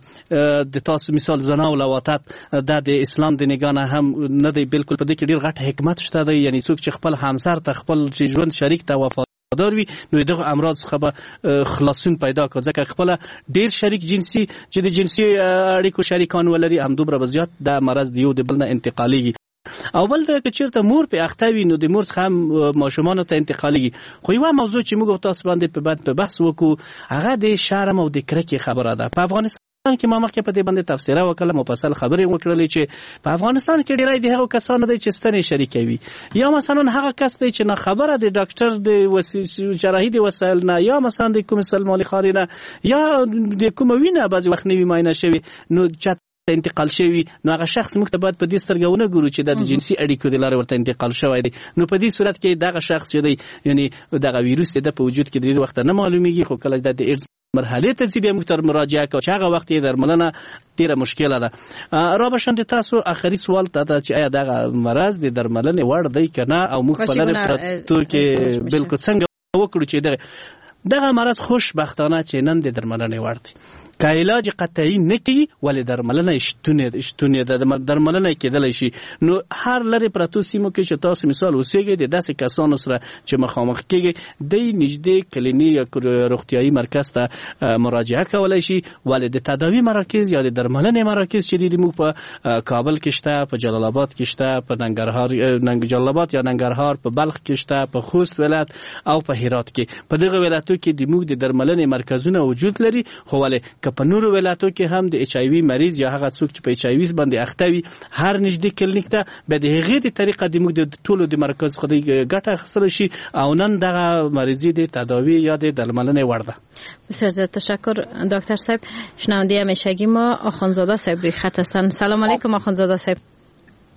د تاسو مثال زنا او لواطت دا د اسلام د نگاه هم نه دی بالکل په دې کې ډیر غټ حکمت شته دی یعنی څوک چې خپل همسر ته خپل ژوند شریک ته وفادار وي نو دغه امراض څخه به خلاصون پیدا کوي ځکه خپل ډیر شریک جنسي چې د جنسي اړیکو شریکان ولري هم دومره به زیات د مرض د یو د بل نه انتقالیږي او بل د چیرته مور په اخته وي نو د مور څخه هم ماشومانو ته انتقالیږي خو یوه موضوع چې موږ تاسو باندې په بعد په بحث وکړو هغه د شرم او د کرکې خبره ده په افغانستان کې ما مخکې په دې باندې تفسیره وکړه مفصل خبرې وکړلې چې په افغانستان کې ډیری د هغو کسانو دی چې ستنې شریکوي یا مثلا هغه کس دی چې نه خبره د ډاکټر د جراحي د وسایل نه یا مثلا د کوم سلمالي خاري نه یا د کومه وینه بعضې وخت نوي معاینه شوي نو انتقال شوی نو هغه شخص موږ ته باید په دې سترګه ونه ګورو چې د جنسي اړیکو د لارې ورته انتقال شوی دی نو په دې صورت کې دغه شخص چې دی یعنی دغه ویروس د په وجود کې د وخت نه معلومیږي خو کله د ایډز مرحله ته چې به موږ تر مراجعه کوو چې هغه وخت یې درملنه ډیره مشکله ده را بشند تاسو اخري سوال ته چې آیا دغه مرض د درملنې وړ دی کنه او موږ په لاره پرتو کې بالکل څنګه وکړو چې دغه مرض خوشبختانه چې نن د درملنې وړ دی که علاج قطعی نکړي ولې درملنه شتون شتون د درملنه کېدلی شي نو هر لري پرتو سیمو کې چې تاسو مثال اوسېږئ د داسې کسانو سره چې مخامخ کېږئ د نږدې کلینیک یا روغتیایي مرکز ته مراجعه کولی شي ولې د تداوي مراکز یا د درملنې مراکز چې دي موږ په کابل کې شته په جلال آباد کې شته په ننګرهار جلال آباد یا ننګرهار په بلخ کې شته په خوست ولایت او په هرات کې په دغه ولایتو کې د موږ د درملنې مرکزونه وجود لري خو ولې په نورو ولایتو کې هم د ایچ آی وي مریض یا هغه څوک چې په ایچ آی وي باندې اخته وي هر نږدې کلینیک ته به د هغې د طریقه د موږ د ټولو د مرکز خو د ګټه اخیستلی شي او نن دغه مریضي د تداوی یا د درملنې وړ ده. بسیار زیاد تشکر دکتر صاحب. شنونده همیشگی ما آخوندزاده صاحب روی خط هستند. سلام علیکم آخوندزاده صاحب.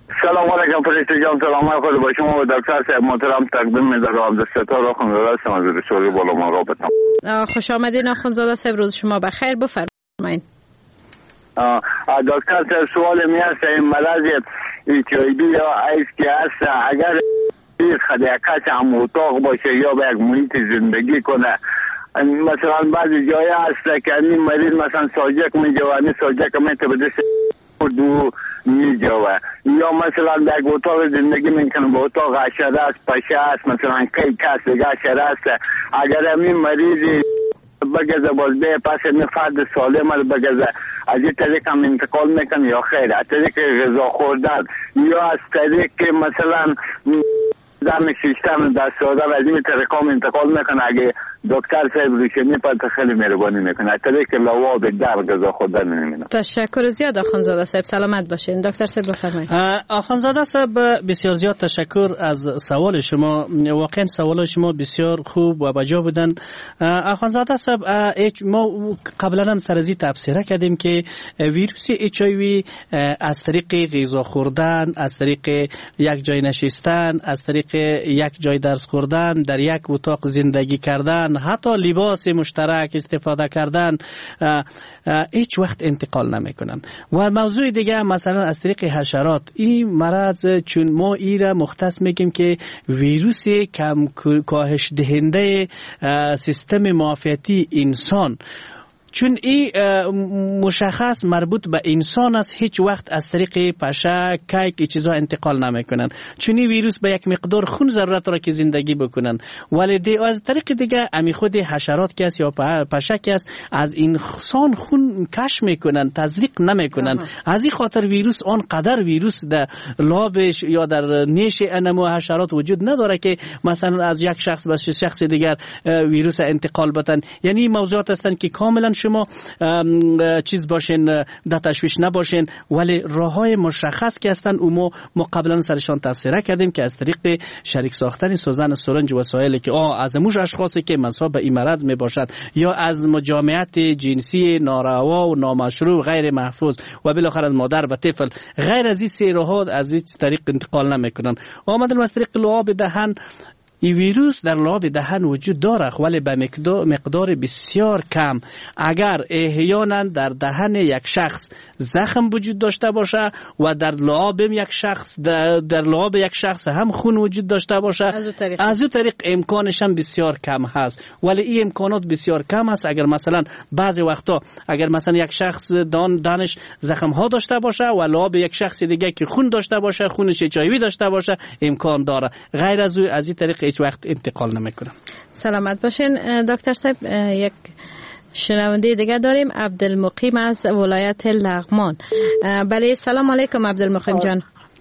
سلام علیکم فرشته جان، سلام خود با شما و دکتر صاحب محترم تقدیم می‌دارم. عبدالستار آخوندزاده هستم از رسولی بالا مراقبتم. خوش آمدین آخوندزاده صاحب، روز شما بخیر. بفرمایید. دکتر صاحب سوال می است این مرض اچ آی وی یا ایدز که است اگر خدیقت هم اتاق باشه یا به یک محیط زندگی کنه، مثلا بعضی جای هست که این مریض مثلا ساجک می جوه، این ساجک می تبدیل دو می جوه، یا مثلا در یک اتاق زندگی میکنه به اتاق حشره است، پشه است، مثلا کی کس دیگه حشره است. اگر همین مریضی بگذه بازده پس این فرد سالم رو بگذه از این طریق هم انتقال میکنه یا خیر از طریق غذا خوردن یا از طریق مثلا دم شیشتن دست دادن از این طریق هم انتقال میکنه؟ اگه دکتر صاحب روشنی پر خیلی مهربانی میکنه. از طریق لواب در غذا خوردن نمیدونم. تشکر زیاد آخوندزاده صاحب، سلامت باشین. دکتر صاحب بفرمایید. آخوندزاده صاحب بسیار زیاد تشکر از سوال شما، واقعا سوال شما بسیار خوب و بجا بودن. آخوندزاده صاحب ما قبلا هم سر از این تبصره کردیم که ویروس اچ آی وی از طریق غذا خوردن، از طریق یک جای نشستن، از طریق یک جای درس خوردن، در یک اتاق زندگی کردن، حتی لباس مشترک استفاده کردن هیچ وقت انتقال نمیکنن. و موضوع دیگه مثلا از طریق حشرات، این مرض چون ما ای را مختص میگیم که ویروس کم کاهش دهنده سیستم معافیتی انسان، چون این مشخص مربوط به انسان است، هیچ وقت از طریق پشه کیک این چیزا انتقال نمیکنن، چون این ویروس به یک مقدار خون ضرورت را که زندگی بکنن. ولی دی از طریق دیگه امی خود حشرات که است یا پشه که است از انسان خون کش میکنن، تزریق نمیکنن. از این خاطر ویروس آن قدر ویروس در لابش یا در نیش انمو حشرات وجود نداره که مثلا از یک شخص به شخص دیگر ویروس انتقال بدن. یعنی موضوعات هستند که کاملا شما چیز باشین، در تشویش نباشین، ولی راههای مشخص که هستن او ما, ما قبلا سرشان تفسیر کردیم که از طریق شریک ساختن سوزن سرنج و وسایلی که آه از موش اشخاصی که مصاب به این مرض می باشد یا از مجامعت جنسی ناروا و نامشروع غیر محفوظ و بالاخره از مادر و طفل، غیر از این سه راه از این طریق انتقال نمیکنن. آمدن از طریق لعاب دهن، این ویروس در لعاب دهن وجود داره ولی به مقدار بسیار کم. اگر احیانا در دهن یک شخص زخم وجود داشته باشه و در لعاب یک شخص در, در لعاب یک شخص هم خون وجود داشته باشه، از اون طریق امکانش هم بسیار کم هست. ولی این امکانات بسیار کم است. اگر مثلا بعضی وقتا اگر مثلا یک شخص دان دانش زخم ها داشته باشه و لعاب یک شخص دیگه که خون داشته باشه، خونش اچ آی وی داشته باشه، امکان داره. غیر از او از این طریق هیچ وقت انتقال نمیکنه. سلامت باشین دکتر صاحب. یک شنونده دیگه داریم، عبدالمقیم از ولایت لغمان. بله سلام علیکم عبدالمقیم جان.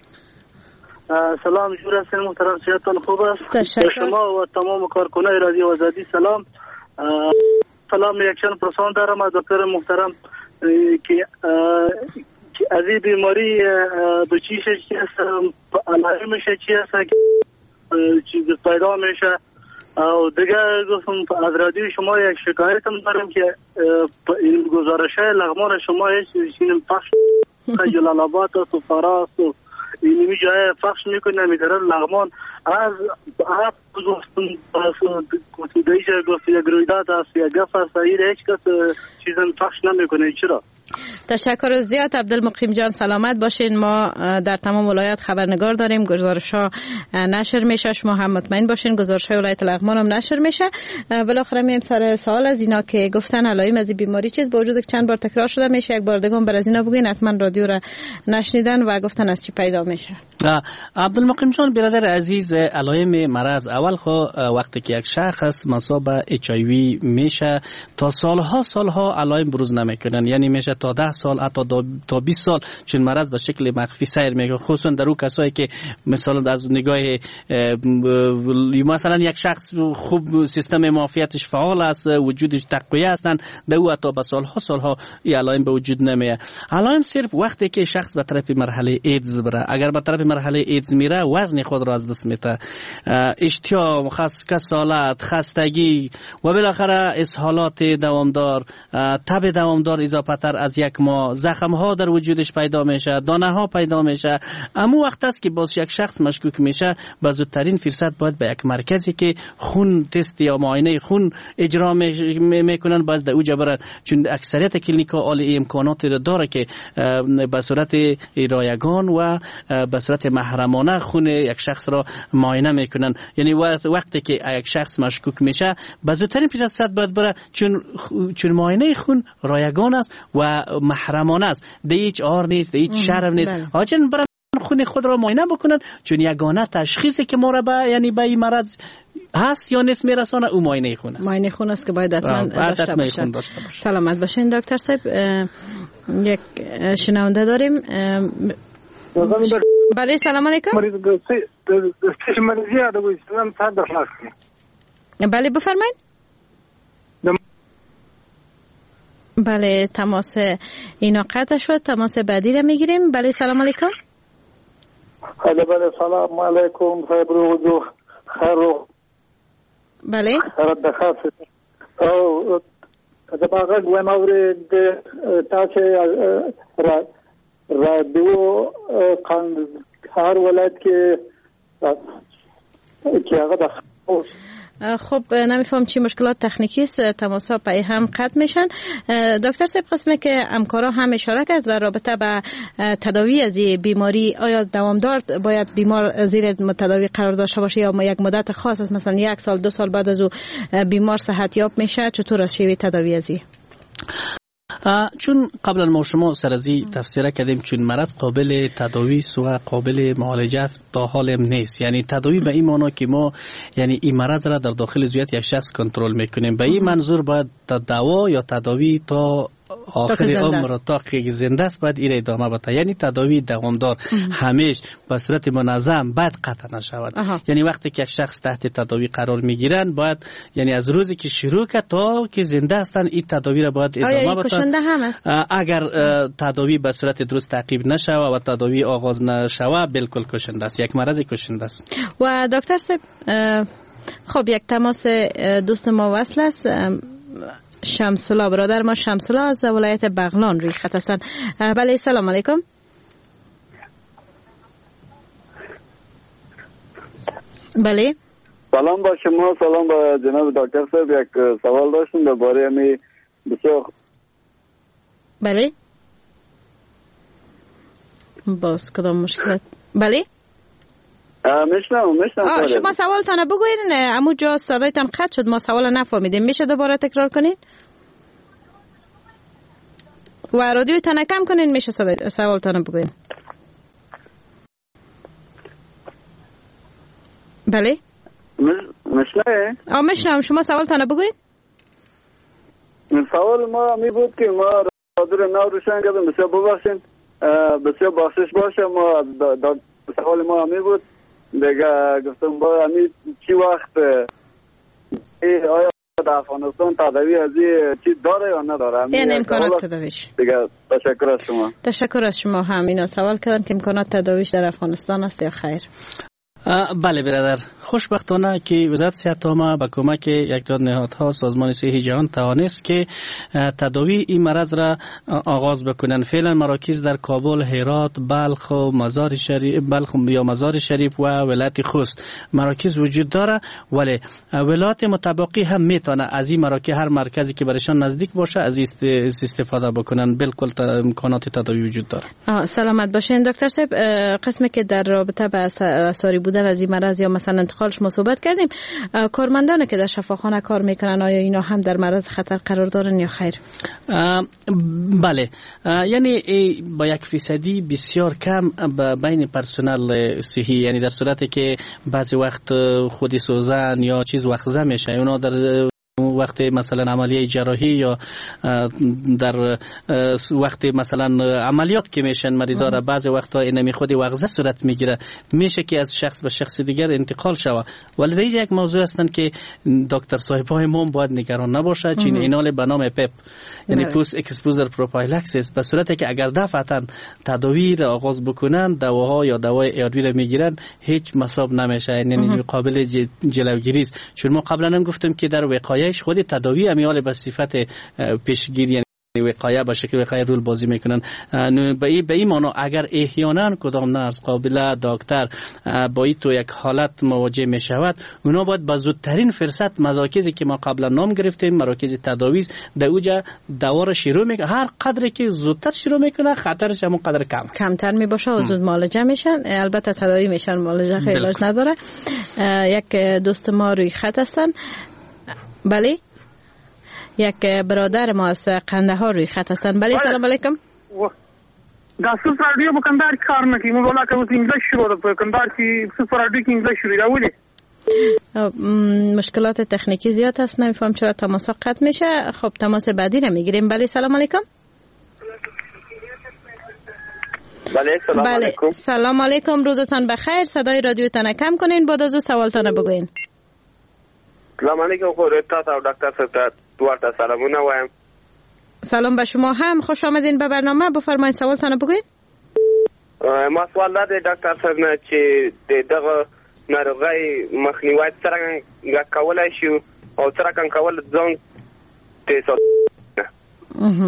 سلام جور هستین محترم، صحتتان خوب است؟ تشکر. شما و تمام کارکنان رادیو آزادی سلام. سلام یکشان پرسان دارم از دکتر محترم که از این بیماری بچیش چی است، علائمش چی است که چیز پیدا میشه. و دیگه گفتم از رادیو شما یک شکایت هم دارم که این گزارش های لغمان شما هیچ چیزی پخش جلال آباد و فراس و اینمی جای پخش میکنه میتره لغمان از هفت گفتم دیجه گفت یک رویداد است یا گفت است هیچ کس چیزم پخش نمیکنه. چرا؟ تشکر زیاد عبدالمقیم جان، سلامت باشین. ما در تمام ولایت خبرنگار داریم، گزارش ها نشر میشه، شما هم مطمئن باشین گزارش های ولایت لغمان هم نشر میشه. بالاخره میایم سر سوال از اینا که گفتن علائم از این بیماری چیز با وجود چند بار تکرار شده میشه، یک بار دیگه هم بر از اینا بگین، حتما رادیو را نشنیدن و گفتن از چی پیدا میشه. عبدالمقیم جان برادر عزیز، علائم مرض اول خو وقتی که یک شخص مصاب به اچ آی وی میشه تا سالها سالها علائم بروز نمیکنن، یعنی میشه تا ده سال حتی تا بیست سال، چون مرض به شکل مخفی سیر میکنه، خصوصا در اون کسایی که مثلا از نگاه مثلا یک شخص خوب سیستم معافیتش فعال است، وجودش تقویه هستن، در او حتی به سالها سالها این علائم به وجود نمیاد. علائم صرف وقتی که شخص به طرف مرحله ایدز بره، اگر به طرف مرحله ایدز میره وزن خود را از دست میده، اشتها، خس کسالت، خستگی و بالاخره اسهالات دوامدار، تب دوامدار اضافه تر از یک ماه، زخم ها در وجودش پیدا میشه، دانه ها پیدا میشه. اما وقت است که باز یک شخص مشکوک میشه به زودترین فرصت باید به یک مرکزی که خون تست یا معاینه خون اجرا میکنن باز در اوجا برن، چون اکثریت کلینیکا عالی امکانات داره که به صورت رایگان و به صورت محرمانه خون یک شخص را معاینه میکنن. یعنی وقتی که یک شخص مشکوک میشه به زودترین فرصت باید بره، چون چون معاینه خون رایگان است و محرمانه است، ده هیچ عار نیست، ده هیچ شرم نیست. آجن برن خون خود را معاینه بکنن، چون یگانه تشخیصی که ما را به یعنی به این مرض هست یا نیست میرسانه او معاینه خون است. معاینه خون است که باید حتما داشته باشه. سلامت باشین دکتر صاحب. یک شنونده داریم. بله سلام علیکم. بله بفرمایید. بله تماس اینا قطع شد، تماس بعدی را میگیریم. بله سلام علیکم. بله بله سلام علیکم. خیر رو خیر. بله. رد خاص. او تبغى وين أورد تاچه را رادیو قند هر ولایت که که هغه خب نمیفهم چی مشکلات تکنیکی است، تماس ها پای هم قطع میشن. دکتر صاحب قسمه که همکارا هم اشاره کرد در رابطه با تداوی از این بیماری، آیا دوامدار باید بیمار زیر تداوی قرار داشته باشه یا یک مدت خاص است، مثلا یک سال دو سال بعد از او بیمار صحت یاب میشه؟ چطور از شیوه تداوی از این؟ چون قبلا ما شما سرازی تفسیر کردیم چون مرض قابل تداوی و قابل معالجه تا حال نیست، یعنی تداوی به این معنی که ما یعنی این مرض را در داخل ذات یک شخص کنترل میکنیم، به این منظور باید دوا یا تداوی تا آخر عمر تا که زنده است باید این ادامه بده، یعنی تداوی دوامدار همیشه به صورت منظم باید قطع نشود. یعنی وقتی که یک شخص تحت تداوی قرار میگیرن باید یعنی از روزی که شروع کرد تا که زنده هستن این تداوی را باید ادامه بده. اگر تداوی به صورت درست تعقیب نشود و تداوی آغاز نشود بالکل کشنده است، یک مرض کشنده است. و دکتر صاحب خب یک تماس دوست ما وصل است، شمسلا برادر ما شمسلا از ولایت بغلان روی خط هستند. بله سلام علیکم. بله سلام با شما، سلام با جناب دکتر صاحب. یک سوال داشتم درباره می بسیار. بله باز کدام مشکلات؟ بله میشنم میشنم. شما سوالتان بگویید، امو جا صدایتان قطع شد، ما سوال نفهمیدیم، میشه دوباره تکرار کنید و رادیوتان کم کنین، میشه سوالتان بگویید. بله میشنم. آ میشنم، شما سوالتان بگویید. سوال ما می بود که ما رادیو نو روشن کردیم، بسیار ببخشید، بسیار بخشش باشه. ما سوال ما می بود دیگه گفتم با همین چی وقت آیا در افغانستان تداوی از چی داره یا نداره؟ این امکانات تداویش. دیگه تشکر از شما. تشکر از شما. هم اینا سوال کردن که امکانات تداویش در افغانستان است یا خیر. بله برادر، خوشبختانه که وزارت صحت عامه با کمک یک تعداد نهادها سازمان صحی جهان توانست که تداوی این مرض را آغاز بکنن. فعلا مراکز در کابل، هرات، بلخ و مزار شریف، بلخ یا مزار شریف و ولایت خوست مراکز وجود داره، ولی ولایت متبقی هم میتونه از این مراکز هر مرکزی که برایشان نزدیک باشه از استفاده بکنن. بالکل امکانات تداوی وجود داره. سلامت باشین دکتر صاحب. قسمی که در رابطه با آثاری بودن از این مرض یا مثلا انتقالش ما صحبت کردیم، کارمندان که در شفاخانه کار میکنن آیا اینا هم در معرض خطر قرار دارن یا خیر؟ بله، یعنی با یک فیصدی بسیار کم بین پرسنل صحی، یعنی در صورتی که بعضی وقت خودی سوزن یا چیز وخزه میشه، اونا در وقت مثلا عملیه جراحی یا در وقت مثلا عملیات که میشن مریضا را بعضی وقتا اینمی خود وغزه صورت میگیره، میشه که از شخص به شخص دیگر انتقال شوه. ولی دیگه یک موضوع هستن که دکتر صاحبای ما باید نگران نباشه، چین اینال به نام پپ یعنی پوست اکسپوزر پروفایلکسیس، به صورتی که اگر دفعتا تداوی را آغاز بکنن دواها یا دوای ایاروی را میگیرن هیچ مصاب نمیشه، یعنی قابل جلوگیری است. چون ما قبلا هم گفتم که در وقایعش خود تداوی امیال به صفت پیشگیری وقایع به شکل وقایع رول بازی میکنن. به این به این معنی اگر احیانا کدام نرس قابل دکتر با این تو یک حالت مواجه میشود، اونا باید با زودترین فرصت مراکزی که ما قبلا نام گرفتیم مراکز تداوی در اوجا دوا را شروع میکنه. هر قدری که زودتر شروع میکنه خطرش همون قدر کم کمتر میباشه و زود معالجه میشن. البته تداوی میشن، معالجه خیلی علاج نداره. یک دوست ما روی خط هستن. بله یک برادر ما از قندهار روی خط هستن. بله سلام علیکم. دستور رادیو په کندهار کې کار نه کوي. موږ ولا کوم انګلیش شروع ده په کندهار کې په رادیو کې انګلیش شروع راولي. مشکلات تکنیکی زیاد هست، نمیفهم چرا تماس قطع میشه. خب تماس بعدی رو میگیریم. بله سلام علیکم. بله سلام بله. علیکم. سلام علیکم، روزتان بخیر. صدای رادیو تان کم کنین، بعد از او سوالتان بگوین. سلام علیکم. خو رتا او ډاکټر صاحب دوارته سلامونه وایم. سلام به شما هم، خوش آمدین به برنامه. بفرمایید سوالتان بگوین. ما سوال ده ډاکټر صاحب نه چې دغه ناروغي مخنیوي څنګه کولای شي او څنګه کول ځان ته ساتي.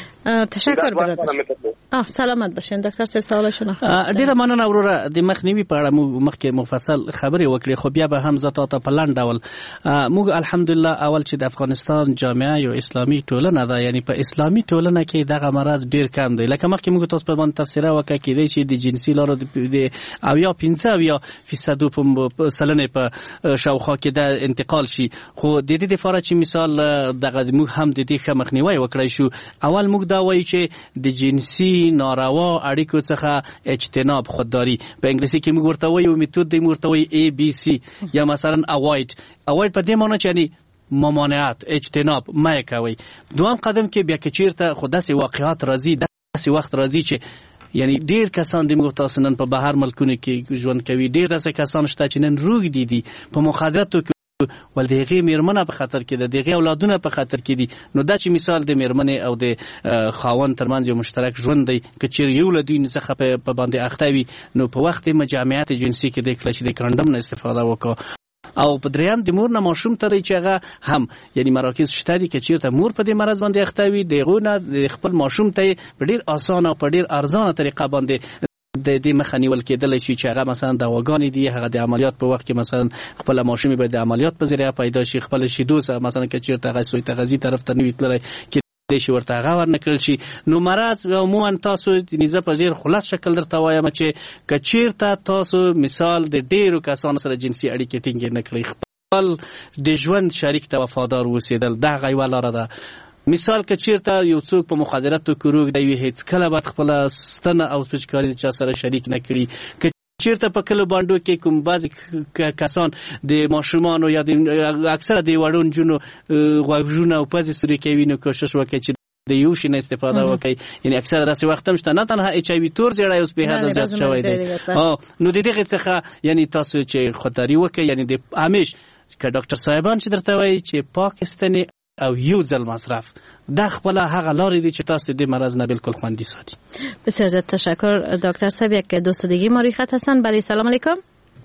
تشکر برادر. آه سلامت باشین دکتر صاحب. سوالشون ډیره مننه وروره. د مخنیوي په اړه موږ مخکې مفصل خبرې وکړې، خو بیا به هم زه تاسو ته په لنډ ډول موږ الحمدلله اول چې د افغانستان جامعه یو اسلامي ټولنه ده، یعنی په اسلامي ټولنه کې دغه مرض ډیر کم دی. لکه مخکې موږ تاسو په باندې تفسیر وکړه کېدای شي د جنسي لارو د اویا پنځه اویا فیصد په سلنه په شاوخوا کې د انتقال شي، خو د دې لپاره چې مثال دغه موږ هم د دې ښه مخنیوي وکړای شو. اول موږ دا وایي چې د جنسي ناروا اړیکو څخه اجتناب خودداری په انګلیسي کې موږ ورته وایو میتود دی، موږ ورته وایي ای بی سی یا مثلا اوایډ. اوایډ په دې معنی چې یعنی ممانعت، اجتناب مه کوي. دوام قدم کې بیا کې چیرته خو داسې واقعات راځي، داسې وخت راځي چې یعنی ډیر کسان د موږ تاسو نن په بهر ملکونو کې ژوند کوي، ډیر داسې کسان شته چې نن روغ دي دي په مخدراتو ول دغه میرمنه په خطر کې ده، دغه اولادونه په خطر کې دي. نو دا چې مثال د میرمنې او د خاوند ترمنځ یو مشترک ژوند دی که چیر یو لدی څخه په باندې اختوي، نو په وخت مجامعات جنسي کې د کلچ د کاندوم نه استفاده وکړه. او په دریم د مور نه ماشوم ته چې هغه هم یعنی مراکز شته دي که چیرته مور په دې مرض باندې اختوي، دغه نه خپل ماشوم ته په ډیر اسانه او په ډیر ارزانه طریقه باندې د دې مخه نیول کېدل شي چې هغه مثلا دواګانې دي، هغه د عملیات په وخت کې مثلا خپل ماشومې به د عملیات په ذریعه پیدا شي، خپل شیدو مثلا که چیرته هغه سوی تغذیه طرف ته نوي تللی کې شي ورته هغه ورنکړل شي. نو مرض عموما تاسو نيزه په ډیر خلاص شکل درته وایم چې که چیرته تاسو مثال د ډیرو کسانو سره جنسي اړیکې ټینګې نه کړئ، خپل د ژوند شریک ته وفادار اوسېدل دا غوړه لاره ده. مثال که چیرته یو څوک په مخدراتو کې روغ دی، هیڅ کله باید خپل ستنه او پچکاري چا سره شریک نه کړي. که چیرته په کلو باندې کې کوم بعض کسان د ماشومان یا د اکثره د وړون جنو غوږونه او پزې سوري کوي، نو کوشش وکړي چې د یو شي نه استفاده وکړي. یعنی اکثره داسې وخت هم شته نه تنها اچ آی وی تور زیړای اوس به حد زیات شوی دی. نو د دې څخه یعنی تاسو چې خودداري وکړي، یعنی د همیش که ډاکټر صاحبان چې درته وایي چې پاکستاني او یو ځل مصرف د خپل هغه لارې دي چې تاسو د مرض نه بالکل خوندي ساتي. بسیار زیاد تشکر دکتر صاحب. یک دوست دیگه ما روی خط هستن. بله سلام علیکم.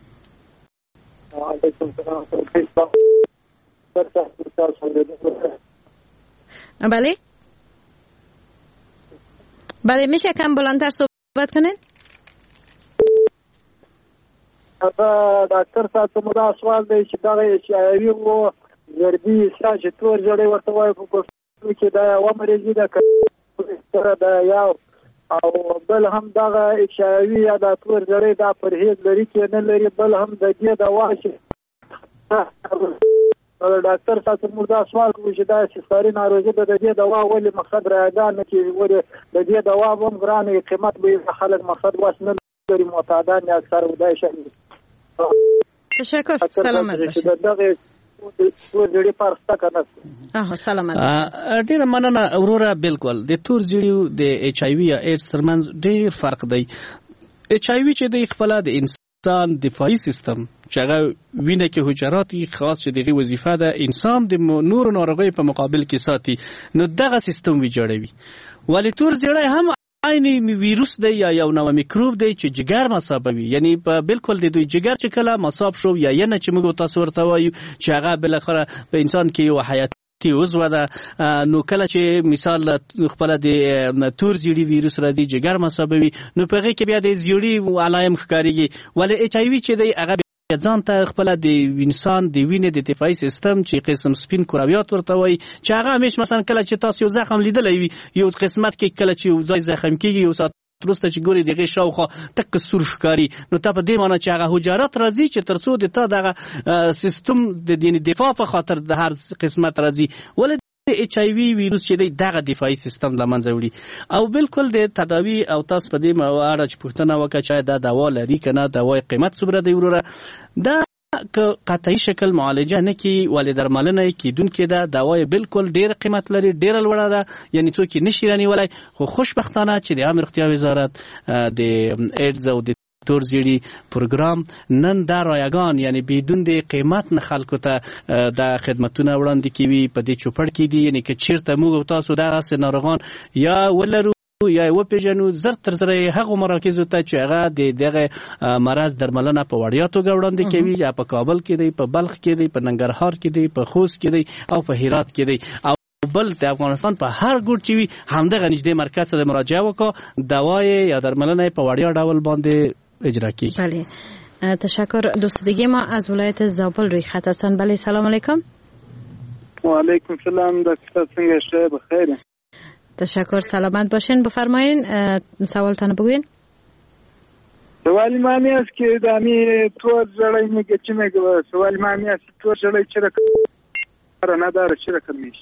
علیکم سلام. بله بله میشه کم بلندتر صحبت کنین؟ دکتر صاحب ته مدا سوال دی چې دا چې ایوي وو زربي ساج تور جوړي ورته وای په پښتو کې دا یو مریض ده کړه دا یو او بل هم دا اچ آی وی یا دا تور جوړي دا پرهیز لري کې نه لري، بل هم د دې دوا چې ډاکټر صاحب مدا سوال کوي چې دا سفاري ناروغي ده، د دې دوا ولې مقصد راځي نه چې ولې د دې دوا هم ګرانه قیمت به خلک مقصد واس نه لري، معتادان اکثر ودای شي. تشکر. سلامت باشید. تور زیړی فرق شته کنه؟ اه سلامت. ډیره مننه وروره. بالکل د تور زیړی د ایچ آی وی یا ایډز ترمنځ ډیر فرق دی. ایچ آی وی چې د خپل د انسان دفاعي سیستم چې هغه وینه کې حجرات خاص چې دغه وظیفه ده انسان د نور ناروغیو په مقابل کې ساتي، نو دغه سیستم ویجاړوي. ولی تور زیړی هم عیني ویروس دی یا یو نوع میکروب دی چې جګر مصابوي، یعنی په بالکل د دوی جګر چې کله مصاب شو یا ینه چې موږ تاسو ورته وایو چې هغه بل اخره په انسان کې یو حیات کی عضو ده، نو کله چې مثال خپل د تور زیړی ویروس راځي جګر مصابوي، نو په هغه کې بیا د زیړی علایم ښکاریږي. ولې ایچ آی وی چې دی هغه ځان ته خپل د انسان د وینې د دفاعي سیستم چې قسم سپین کرویات ورته وایي چې هغه همیش مثلا کله چې تاسو یو زخم لیدلی وي یو قسمت کې کله چې یو ځای زخم کېږي یو ساعت وروسته چې ګوري دغه شاوخوا تک سور ښکاري، نو ته په دې معنی چې هغه حجرات راځي چې تر څو د تا دغه سیستم د دین دفاع په خاطر د هر قسمت راځي. ولې ایچ آی وی ویروس چې دی دغه دفاعي سیستم له منځه وړي او بالکل د تداوی او تاسو په دې اړه چې پوښتنه وکړه چې دا دوا لري که نه، دوا قیمت څومره دی وروره، دا که قطعي شکل معالجه نه کړي ولې درملنه یې کیدونکې ده، دوا یې بالکل ډېر قیمت لري، ډېره لوړه ده، یعنی څوک یې نشي رانیولی. خو خوشبختانه چې د عامه روغتیا وزارت د ایډز او د تور زیړی پروګرام نن دا رایگان یعنی بدون د قیمت نه خلکو ته د خدمتونه وړاندې کوي په دې چوپړ کې دي. یعنی که چیرته موږ تاسو دغه ناروغان یا ولرو یا و پیژنو زر تر زر هغه مراکز ته چې هغه د دغه مرض درملنه په وړیا توګه وړاندې کوي، یا په کابل کې دی، په بلخ کې دی، په ننګرهار کې دی، په خوست کې دی او په هرات کې دی او بل د افغانستان په هر ګوټ چې وي همدغه نږدې مرکز ته مراجعه وکړه، دوای یا درملنه په وړیا ډول باندې اجرا کی. بله تشکر. دوست دیگه ما از ولایت زابل روی خط هستن. بله سلام علیکم. و علیکم سلام دکتر څنګه شې؟ بخیر. تشکر، سلامت باشین. بفرمایین سوالتان بگوین. سوال معنی است که دامی تو زړی میگه چې میگه سوال معنی است تو زړی چرا کار نه داره چرا کمیش؟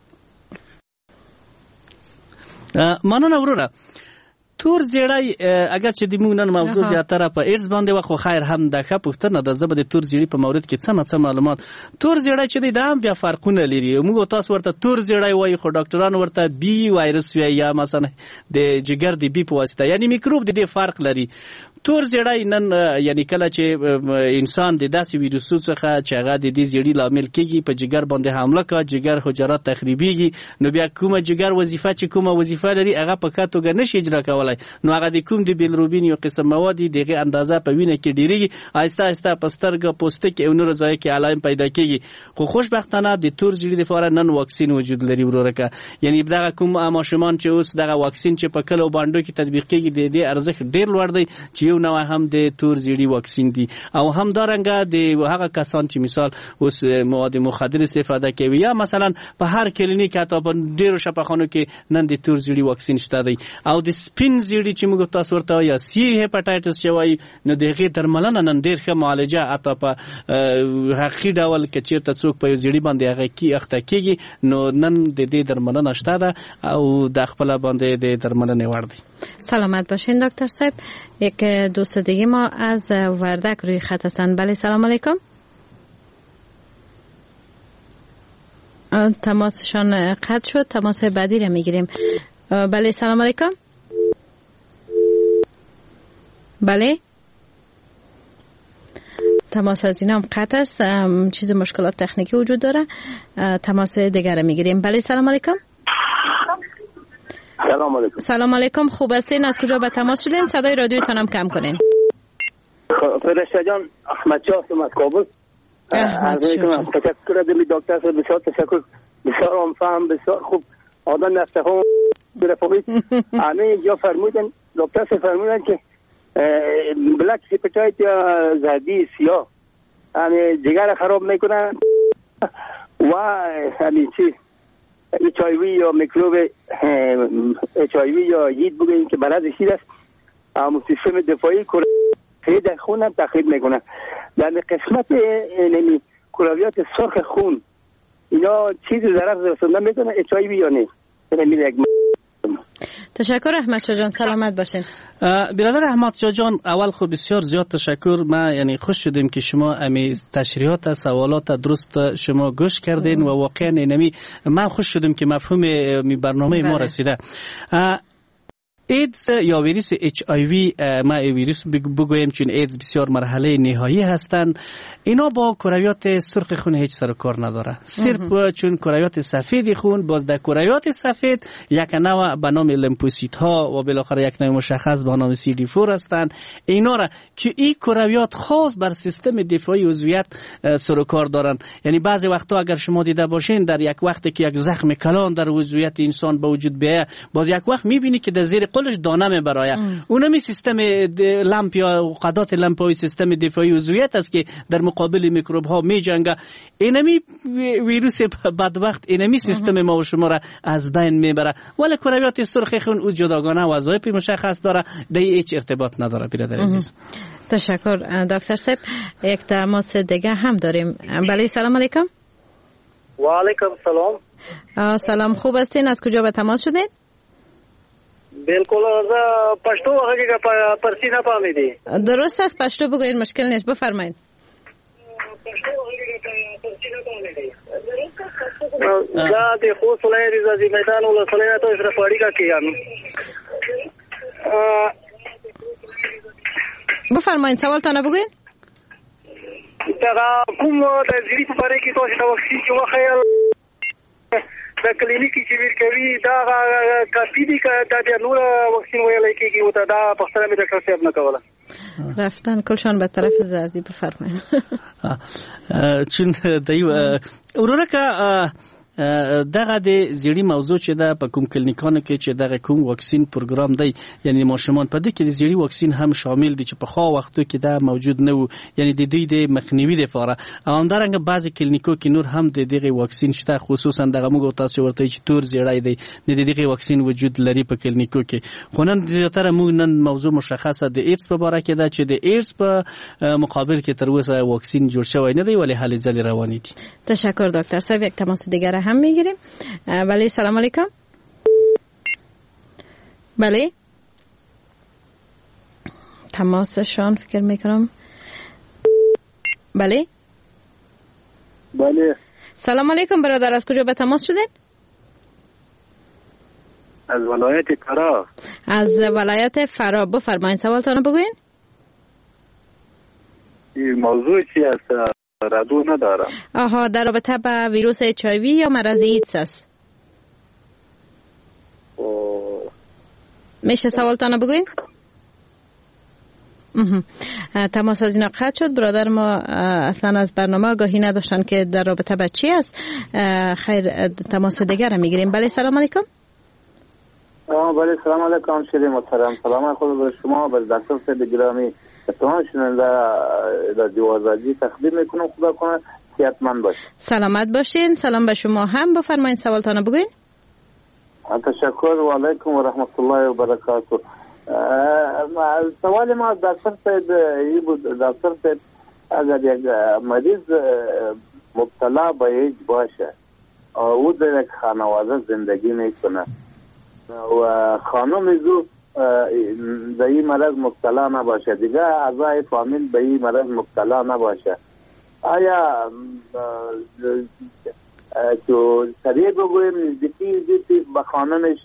مننه وروره. تور زیړی اگر چې د موږ نن موضوع زیاتره په ایډز باندې وه، خو خیر هم د ښه پوښتنه ده. زه به د تور زیړي په مورد کې څه نه څه معلومات. تور زیړی چې دی دا هم بیا فرقونه لري. موږ تاسو ورته تور زیړی وایي، خو ډاکټران ورته بي وایرس وایي یا مثلا د جګر د بي په واسطه، یعنی میکروب د دې فرق لري. تور زیړی نن یعنی کله چې انسان د داسې ویروسو څخه چې هغه د دې زیړي لامل کېږي په جګر باندې حمله کوي، جګر حجرات تخریبېږي، نو بیا کومه جګر وظیفه چې کومه وظیفه لري هغه په ښه توګه نشي اجرا کولی، نو هغه د کوم د بیلروبین یو قسم مواد دغه اندازه په وینه کې ډیریږي، آهسته آهسته په سترګه پوستکي او نور ځای کې علائم پیدا کېږي. خو خوشبختانه د تور زیړي لپاره نن واکسین وجود لري ورورکه، یعنی دغه کوم ماشومان چې اوس دغه واکسین چې په کلو باندې کې تطبیق کېږي د دې ارزښت ډیر لوړ دی چې یو نوع هم د تور زیړي واکسین دی، او هم دارنګه د هغه کسان چې مثال اوس مواد مخدر استفاده کوي یا مثلا په هر کلینیک حتی په ډیرو شفاخانو کې نن د تور زیړي واکسین شته دی. او د سپین زیړي چې موږ تاسو ورته یا سی هپاتایټس شوی، نو دغه درملنه نن ډیر ښه معالجه حتی په حقیقي ډول کې چیرته څوک په زیړي باندې هغه کی اخته کیږي، نو نن د دې درملنه شته ده او د خپل باندې د درملنه وړ دی. سلامت باشین دکتر صاحب. یک دوست دیگه ما از وردک روی خط هستند. بله سلام علیکم. تماسشان قطع شد، تماس بعدی را میگیریم. بله سلام علیکم. بله تماس از اینا هم قطع است، چیز مشکلات تکنیکی وجود داره. تماس دیگر را میگیریم. بله سلام علیکم. سلام علیکم. سلام علیکم. خوب هستین؟ از کجا به تماس شدین؟ صدای رادیوتان هم کم کنین. فرشته جان احمد شاه هستم از کابل. عرض میکنم تشکر دلی دکتر صاحب، بسیار تشکر، بسیار هم فهم، بسیار خوب آدم نستخوام برفاقید. همه اینجا فرمودن دکتر صاحب فرمودن که بلک هپاتایت یا زردی سیاه همه جگر خراب میکنن و همین چی ایچ آی وی یا میکروب ایچ آی وی یا هید بگوییم که بلد شید است، اما سیستم دفاعی خیلی خون هم تخریب میکنن. در قسمت نمی کرویات سرخ خون اینا چیزی ضرر رسوندن میتونه ایچ آی وی یا نه؟ تشکر احمد شاه جان، سلامت باشین. برادر احمد شاه جان، اول خب بسیار زیاد تشکر. ما یعنی خوش شدیم که شما امی تشریحات سوالات درست شما گوش کردین و واقعا اینمی من خوش شدم که مفهوم می برنامه ما رسیده. ایدز یا ویروس اچ آی وی، ما ویروس بگویم چون ایدز بسیار مرحله نهایی هستند، اینا با کرویات سرخ خون هیچ سر و کار نداره، صرف چون کرویات سفید خون، باز در کرویات سفید یک نوع به نام لیمفوسیت ها و بالاخره یک نوع مشخص به نام سی دی فور هستند. اینا را که این کرویات خاص بر سیستم دفاعی عضویت سر و کار دارن. یعنی بعضی وقتا اگر شما دیده باشین در یک وقتی که یک زخم کلان در عضویت انسان به وجود بیاید، باز یک وقت میبینی که در زیر قلش دانه میبرایه. اونمی سیستم لمپ یا قدات لمپای سیستم دفاعی عضویت است که در مقابل میکروب ها میجنگه. اینمی ویروس بدبخت اینمی سیستم ما و شما را از بین میبره، ولی کرویات سرخ خون او جداگانه وظایف مشخص داره، در هیچ ارتباط نداره. برادر عزیز تشکر دکتر صاحب. یک تماس دیگه هم داریم. بله سلام علیکم. و علیکم سلام. سلام، خوب هستین؟ از کجا به تماس شدین؟ بالکل از پښتو هغه کې پرسی نه پامیدي. درست است، پښتو بگوین، مشکل نیست، بفرمایید. دا د خوست ولایت د میدان ولسوالۍ ته اشرف واړی کا کیان. بفرمایید سوالتان بگوین. دا کوم د زیری په اړه کې تاسو د واکسین یو خیال د کلینیکی چې ویر کوي دا کافي دي که دا د نور واکسین ویلای کېږي او دا پښتنه مې ډاکټر صاحب نه کوله رفتن کلشان به طرف زردی. بفرمایید. چون دیو ورونه که دغه د زیړی موضوع چې دا په کوم کلینیکانو کې چې دغه کوم واکسین پروګرام دی، یعنی ماشومان په دې کې د زیړی واکسین هم شامل دي چې په خو وختو کې دا موجود نه وو، یعنی د دوی د مخنیوي لپاره. همدارنګه بعضی کلینیکو کې نور هم د دغه واکسین شته، خصوصا دغه موږ تاسو ورته چې تور زیړی دی د دغه واکسین وجود لري په کلینیکو کې. خو نن زیاتره موږ نن موضوع مشخصه د ایډز په اړه کې دا چې د ایډز په مقابل کې تر اوسه واکسین جوړ شوی نه دی، ولی هلې ځلې روانې دي. تشکر دکتر صاحب. یک تماس دیگر هم میگیریم. بله سلام علیکم. بله تماسشان فکر میکنم. بله بله سلام علیکم برادر، از کجا به تماس شدید؟ از ولایت فرا. از ولایت فرا. بفرمایید سوالتان بگوین. این موضوع چی است؟ ردو ندارم. آها، در رابطه با ویروس اچ آی وی یا مرض ایدز است. میشه سوالتان بگوین؟ تماس از اینا قطع شد. برادر ما اصلا از برنامه آگاهی نداشتن که در رابطه با چی است. خیر تماس دیگر هم میگیریم. بله سلام علیکم. بله سلام علیکم شیری محترم. سلام خود بر شما، بر دکتر صاحب گرامی تمام شنونده رادیو آزادی تقدیم میکنم. خدا کنه صحتمند باشید. سلامت باشین. سلام به شما هم. بفرمایید سوالتان بگوین. تشکر و علیکم و رحمت الله و برکاته. سوال ما دکتر صاحب ای بود، دکتر صاحب اگر یک مریض مبتلا به ایدز باشه او در یک خانواده زندگی میکنه و خانم زو به این مرض مبتلا نباشه، دیگه اعضای فامیل به این مرض مبتلا نباشه، آیا که سریع بگویم نزدیکی دیتی به خانمش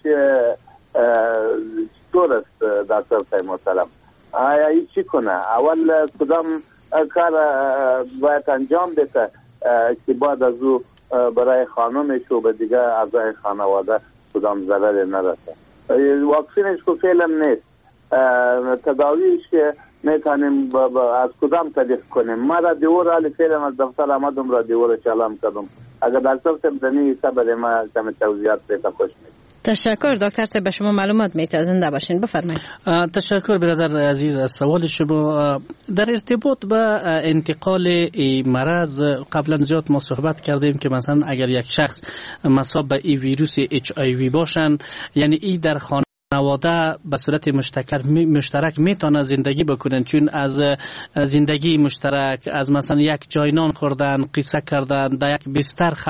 چطور است دکتر صاحب محترم؟ آیا این چی کنه؟ اول کدام کار باید انجام بده که بعد از او برای خانمش و به دیگه اعضای خانواده کدام ضرر نرسه؟ واکسینش که فعلا نیست، تداویش که میتونیم از کدام طریق کنیم؟ ما را دیور حالی فعلا از دفتر آمدم را دیور چالام کردم. اگر دکتر صاحب دنی سبر ما کم توضیحات دیتا خوش مید. تشکر دکتر صاحب، به شما معلومات میتونید زنده باشین. بفرمایید. تشکر برادر عزیز از سوال شما. در ارتباط با انتقال مرض قبلا زیاد ما صحبت کردیم که مثلا اگر یک شخص مصاب به این ویروس اچ آی وی باشن، یعنی این در خانه خانواده به صورت مشترک مشترک میتونه زندگی بکنن، چون از زندگی مشترک، از مثلا یک جای نان خوردن، قصه کردن، در یک بستر خواب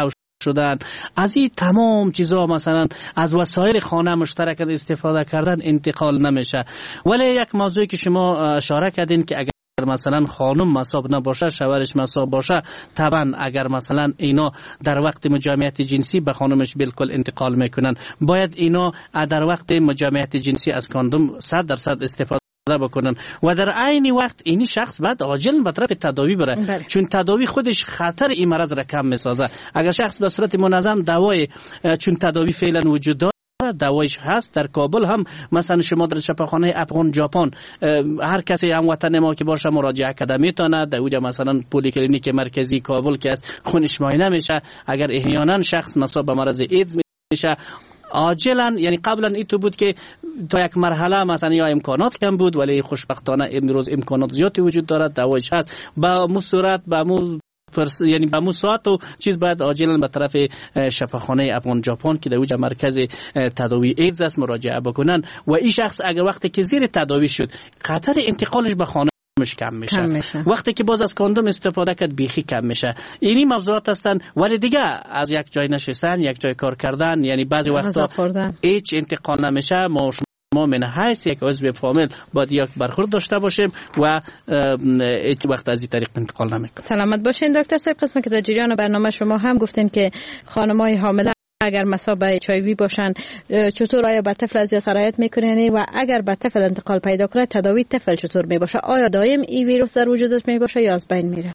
شدن، از این تمام چیزا مثلا از وسایل خانه مشترک استفاده کردن انتقال نمیشه. ولی یک موضوعی که شما اشاره کردین که اگر مثلا خانم مصاب نباشه، شوهرش مصاب باشه، طبعا اگر مثلا اینا در وقت مجامعت جنسی به خانمش بالکل انتقال میکنن، باید اینا در وقت مجامعت جنسی از کاندوم صد درصد استفاده بکنن و در عین وقت اینی شخص بعد عاجل به طرف تداوی بره بله. چون تداوی خودش خطر این مرض را کم میسازه. اگر شخص به صورت منظم دوای، چون تداوی فعلا وجود داره، دوایش هست در کابل هم، مثلا شما در شفاخانه افغان ژاپن هر کسی هم وطن ما که باشه مراجعه کرده میتونه. در اونجا مثلا پلی کلینیک مرکزی کابل که است خونش معاینه میشه، اگر احیانا شخص مصاب به مرض ایدز میشه عاجلا، یعنی قبلا این تو بود که تا یک مرحله مثلا یا امکانات کم بود، ولی خوشبختانه امروز امکانات زیادی وجود دارد، دوایش هست با مو صورت با مو فرس... یعنی با مو ساعت و چیز باید عاجلا به طرف شفاخانه افغان ژاپن که در اونجا مرکز تداوی ایدز است مراجعه بکنن و این شخص اگر وقتی که زیر تداوی شد خطر انتقالش به خانه مش کم میشه. کم میشه وقتی که باز از کاندوم استفاده کرد بیخی کم میشه. اینی موضوعات هستن، ولی دیگه از یک جای نشستن یک جای کار کردن، یعنی بعضی وقتا هیچ انتقال نمیشه. ما ما من حیث یک عضو فامیل باید یک برخورد داشته باشیم و هیچ وقت از این طریق انتقال نمیکنه. سلامت باشین دکتر صاحب. قسمت که در جریان برنامه شما هم گفتین که خانم‌های حامله اگر مصاب اچ آی وی باشن چطور آیا به طفل از یا سرایت میکنن و اگر به طفل انتقال پیدا کنه تداوی طفل چطور میباشه؟ آیا دائم این ویروس در وجودش میباشه یا از بین میره؟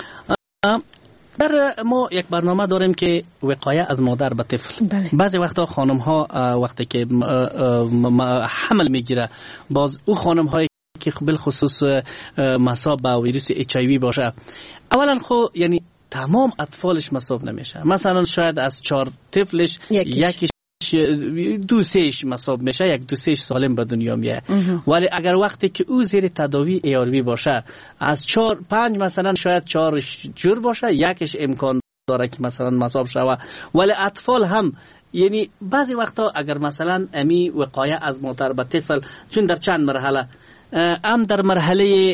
در ما یک برنامه داریم که وقایه از مادر به طفل. بله. بعضی وقتا خانم ها وقتی که حمل میگیره، باز او خانم هایی که بالخصوص مصاب به ویروس اچ آی وی باشه، اولا خو یعنی تمام اطفالش مصاب نمیشه. مثلا شاید از چهار طفلش یکیش دو سهش مصاب میشه، یک دو سهش سالم به دنیا میاد. ولی اگر وقتی که او زیر تداوی ای آر وی باشه، از چهار پنج مثلا شاید چهار جور باشه، یکیش امکان داره که مثلا مصاب شوه. ولی اطفال هم یعنی بعضی وقتا اگر مثلا امی وقایه از مادر به طفل، چون در چند مرحله هم در مرحله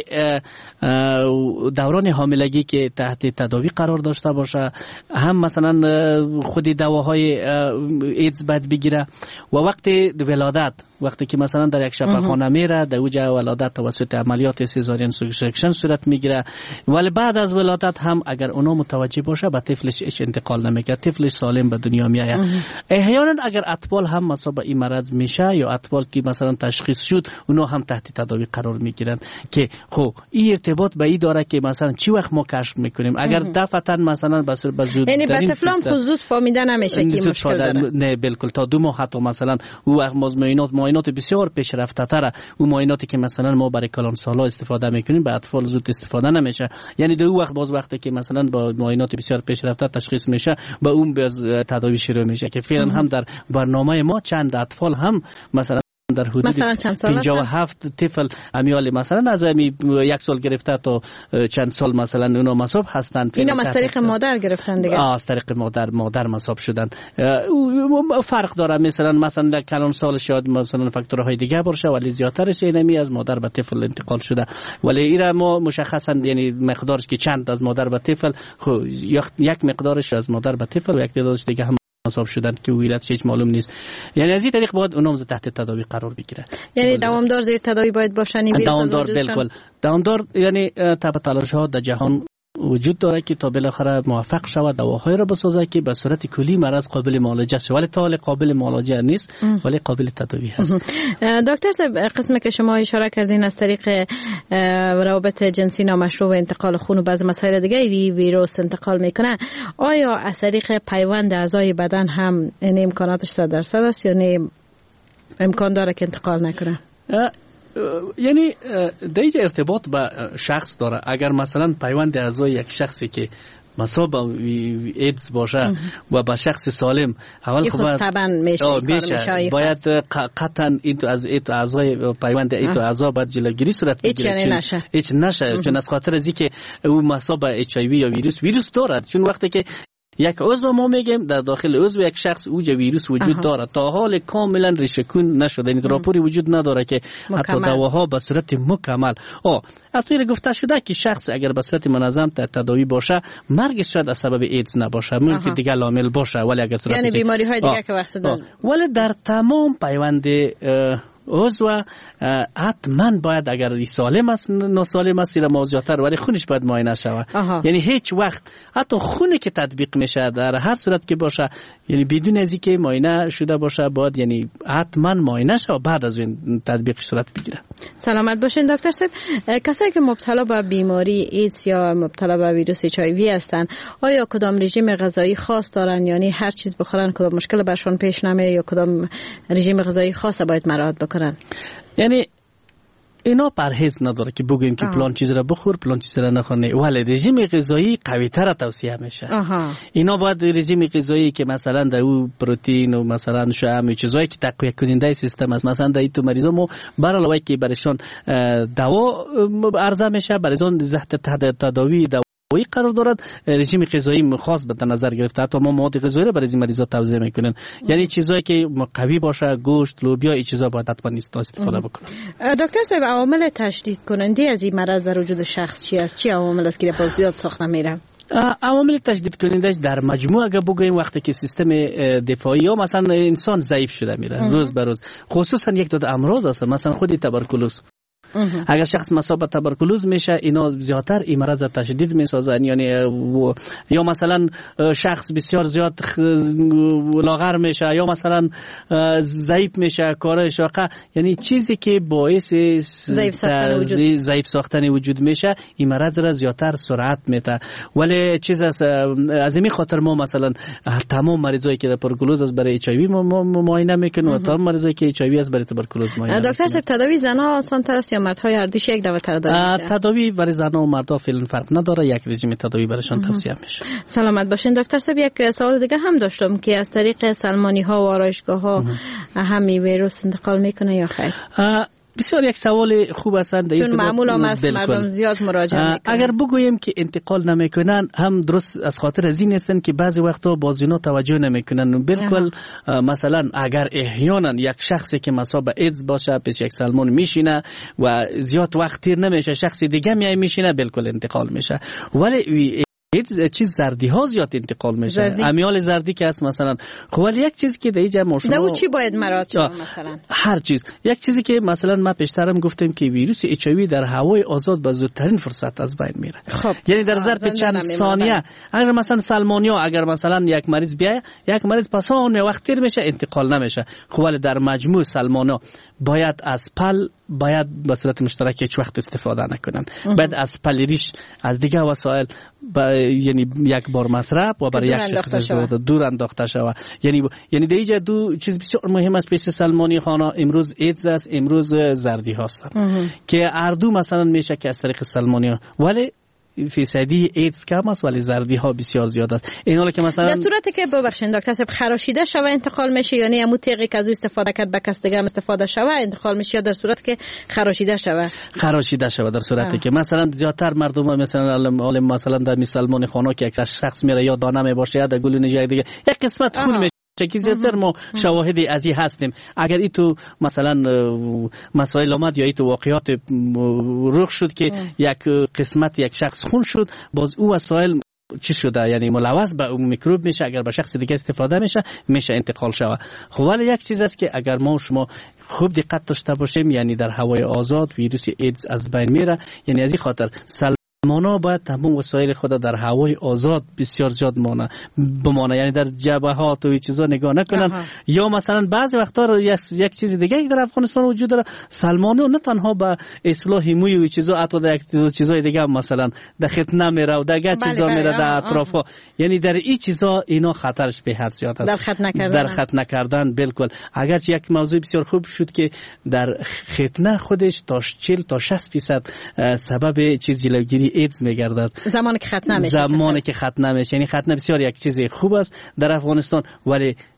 دوران حاملگی که تحت تداوی قرار داشته باشه، هم مثلا خود دواهای ایدز باید بگیره و وقت ولادت، وقتی که مثلا در یک شفاخانه میره در اوجا ولادت توسط عملیات سزارین سکشن صورت میگیره، ولی بعد از ولادت هم اگر اونا متوجه باشه به طفلش ايش انتقال نمیکنه، طفلش سالم به دنیا میآید. احیانا اگر اطفال هم مصاب این مرض میشه یا اطفال که مثلا تشخیص شد اونا هم تحت تداوی قرار میگیرن که خب این ارتباط به این داره که مثلا چی وقت ما کشف میکنیم. اگر دفعتا مثلا بس بزود یعنی به طفلان خودت فهمیده نمیشه که مشکل داره. نه بالکل تا دو ماه حتی مثلا او معاینات معاینات بسیار پیشرفته تره، او معایناتی که مثلا ما برای کلان سالا استفاده میکنیم به اطفال زود استفاده نمیشه. یعنی دو وقت باز وقتی که مثلا با معاینات بسیار پیشرفته تشخیص میشه با اون باز تداوی شروع میشه که فعلا هم در برنامه ما چند اطفال هم مثلا در حدود پنجاه و هفت طفل امیال مثلا از امی یک سال گرفته تا چند سال مثلا اونا مصاب هستند. اینا از طریق مادر گرفتن دیگه؟ آه از طریق مادر مادر مصاب شدن. فرق داره، مثلا مثلا در کلان سال شاید مثلا فاکتورهای دیگه باشه ولی زیادترش اینمی از مادر به طفل انتقال شده. ولی اینا ما مشخصا یعنی مقدارش که چند از مادر به طفل، خب یک مقدارش از مادر به طفل و یک مقدارش دیگه هم مصاب شدن که ویلت هیچ معلوم نیست. یعنی از این طریق باید اونم تحت تداوی قرار بگیره. یعنی دوامدار زیر تداوی باید باشن. دوامدار بالکل دوامدار، یعنی تب تلاش ها در جهان وجود داره که تا بالاخره موفق شود دواهایی را بسازه که به صورت کلی مرض قابل معالجه شه، ولی تا حال قابل معالجه نیست ولی قابل تداوی هست. دکتر صاحب، قسمی که شما اشاره کردین از طریق روابط جنسی نامشروع و انتقال خون و بعض مسائل دیگه ای ویروس انتقال میکنه، آیا از طریق پیوند اعضای بدن هم این امکاناتش صد درصد است یا نه امکان داره که انتقال نکنه؟ یعنی دیگه ارتباط با شخص داره. اگر مثلا پیوند اعضای یک شخصی که مصاب ایدز باشه و با شخص سالم اول خب طبعا میشه, میشه. باید قطعا این تو از این اعضای پیوند این تو اعضا باید جلوگیری صورت بگیره، هیچ نشه هیچ نشه چون از خاطر از اینکه او مصاب اچ آی وی یا ویروس ویروس دارد، چون وقتی که یک عضو ما میگیم در داخل عضو یک شخص اوج ویروس وجود داره تا حال کاملا ریشه‌کن نشده، این راپوری وجود نداره که حتی دواها به صورت مکمل آ از طور گفته شده که شخص اگر به صورت منظم تداوی باشه مرگش شاید از سبب ایدز نباشه، ممکن دیگه عامل باشه، ولی اگر صورت یعنی بیماری های دیگه که وقت داره، ولی در تمام پیوند عضو حتما باید اگر سالم است ناسالم است را موضوعتر ولی خونش باید معاینه شود. یعنی هیچ وقت حتی خونی که تطبیق میشه در هر صورت که باشه یعنی بدون از اینکه معاینه شده باشه باید یعنی حتما معاینه شود بعد از این تطبیق صورت بگیره. سلامت باشین دکتر صاحب. کسایی که مبتلا به بیماری ایدز یا مبتلا به ویروس اچ آی وی هستند آیا کدام رژیم غذایی خاص دارن، یعنی هر چیز بخورن کدام مشکل برشون پیش نمیاد یا کدام رژیم غذایی خاص باید مراعات بکنن؟ یعنی اینا پرهیز نداره که بگویم که پلان چیز را بخور پلان چیز را نخور، ولی رژیم غذایی قوی تر توصیه میشه. آها. اینا باید رژیم غذایی که مثلا در او پروتئین و مثلا شحم چیزایی که تقویت کننده سیستم است، مثلا در این مریضا ما بر علاوه که برشان دوا عرضه میشه برایشان تحت تداوی وی قرار دارد رژیم غذایی خاص به نظر گرفته، حتی ما مواد غذایی را برای این مریضا توضیح میکنیم، یعنی چیزایی که قوی باشه گوشت لوبیا این چیزا باید حتما استفاده بکنیم. دکتر صاحب عوامل تشدید کننده از این مرض در وجود شخص چی است؟ چی عوامل است که باز زیاد ساخته میره؟ عوامل تشدید کنندهش در مجموع اگه بگوییم وقتی که سیستم دفاعی یا مثلا انسان ضعیف شده میره روز به روز، خصوصا یک دو امراض هست مثلا خود تبرکلوز. اگر شخص مصاب به تبرکلوز میشه اینا زیادتر این مرض تشدید میسازن، یعنی یا مثلا شخص بسیار زیاد لاغر میشه یا مثلا ضعیف میشه کارش واقع، یعنی چیزی که باعث ضعیف ساختن وجود ضعیف ساختن وجود میشه این مرض را زیادتر سرعت میده. ولی چیز از از این خاطر ما مثلا تمام مریضایی که تبرکلوز است برای اچ آی وی معاینه میکنیم و تمام مریضایی که اچ آی وی است برای تبرکلوز معاینه. دکتر صاحب تداوی زنا آسان تر است یا مردهای هر دوش یک دفعه تداوی میشه؟ تداوی برای زنها و مردها فعلا فرق نداره، یک رژیم تداوی برایشان توصیه میشه. سلامت باشین دکتر صاحب. یک سوال دیگه هم داشتم که از طریق سلمانی ها و آرایشگاه ها همین ویروس انتقال میکنه یا خیر؟ بسیار یک سوال خوب هستند، چون معمولا مردم زیاد مراجعه میکنن. اگر بگوییم که انتقال نمیکنن هم درست از خاطر از این هستند که بعضی وقتا بازینا توجه نمیکنن. بالکل مثلا اگر احیانا یک شخصی که مصاب به ایدز باشه پیش یک سلمان میشینه و زیاد وقت تیر نمیشه شخص دیگه میای میشینه بالکل انتقال میشه، ولی چیز زردی ها زیاد انتقال میشه، امیال زردی که هست مثلا. خب ولی یک چیزی که در اینجا ما شما او چی باید مراعات شود مثلا؟ هر چیز یک چیزی که مثلا ما پیشترم گفتم که ویروس اچ آی وی در هوای آزاد به زودترین فرصت از بین میره. خب یعنی در ظرف چند ثانیه اگر مثلا سالمونیا اگر مثلا یک مریض بیای یک مریض پس اون وقت تیر میشه انتقال نمیشه. خب ولی در مجموع سالمونیا باید از پل باید به صورت مشترک هیچ وقت استفاده نکنن، باید از پلیریش از دیگه وسایل یعنی یک بار مصرف و برای یک شخص دور انداخته شود. یعنی یعنی در اینجا دو چیز بسیار مهم است پیش سلمانی خانه، امروز ایدز است امروز زردی هستند که هر دو مثلا میشه که از طریق سلمانی، ولی فیصدی ایدز کم است ولی زردی ها بسیار زیاد است. این حالا که مثلا در صورتی که ببخشید دکتر صاحب خراشیده شوه انتقال میشه، یعنی همون تیغی که از او استفاده کرد به کس دیگه هم استفاده شوه انتقال میشه، یا در صورتی که خراشیده شوه خراشیده شوه در صورتی که مثلا زیادتر مردم مثلا عالم مثلا در مسلمان خانه که یک شخص میره یا دانه میباشه یا در گلوی یک دیگه یک قسمت خون میشه که زیادتر ما شواهدی از این هستیم. اگر ای تو مثلا مسائل آمد یا ای تو واقعات رخ شد که یک قسمت یک شخص خون شد باز او وسایل چی شده یعنی ملوث به اون میکروب میشه، اگر به شخص دیگه استفاده میشه میشه انتقال شود. خب ولی یک چیز است که اگر ما شما خوب دقت داشته باشیم یعنی در هوای آزاد ویروس ایدز از بین میره، یعنی از این خاطر مانا باید تمام وسایل خود در هوای آزاد بسیار زیاد مانه بمانه، یعنی در جبهات و چیزا نگاه نکنن. آها. یا مثلا بعضی وقتا رو یک, یک چیز دیگه در افغانستان وجود داره، سلمانه نه تنها به اصلاح موی و چیزا حتی در یک چیزای دیگه هم مثلا در ختنه میره و دیگه چیزا میره در اطرافا، یعنی در این چیزا اینا خطرش به حد زیاد است. در ختنه کردن در ختنه کردن بالکل. اگرچه یک موضوع بسیار خوب شد که در ختنه خودش تا چهل تا شصت درصد سبب چیز جلوگیری ایدز میگردد زمانی که ختنه میشه. زمانی که ختنه میشه، یعنی ختنه بسیار یک چیز خوب است در افغانستان، ولی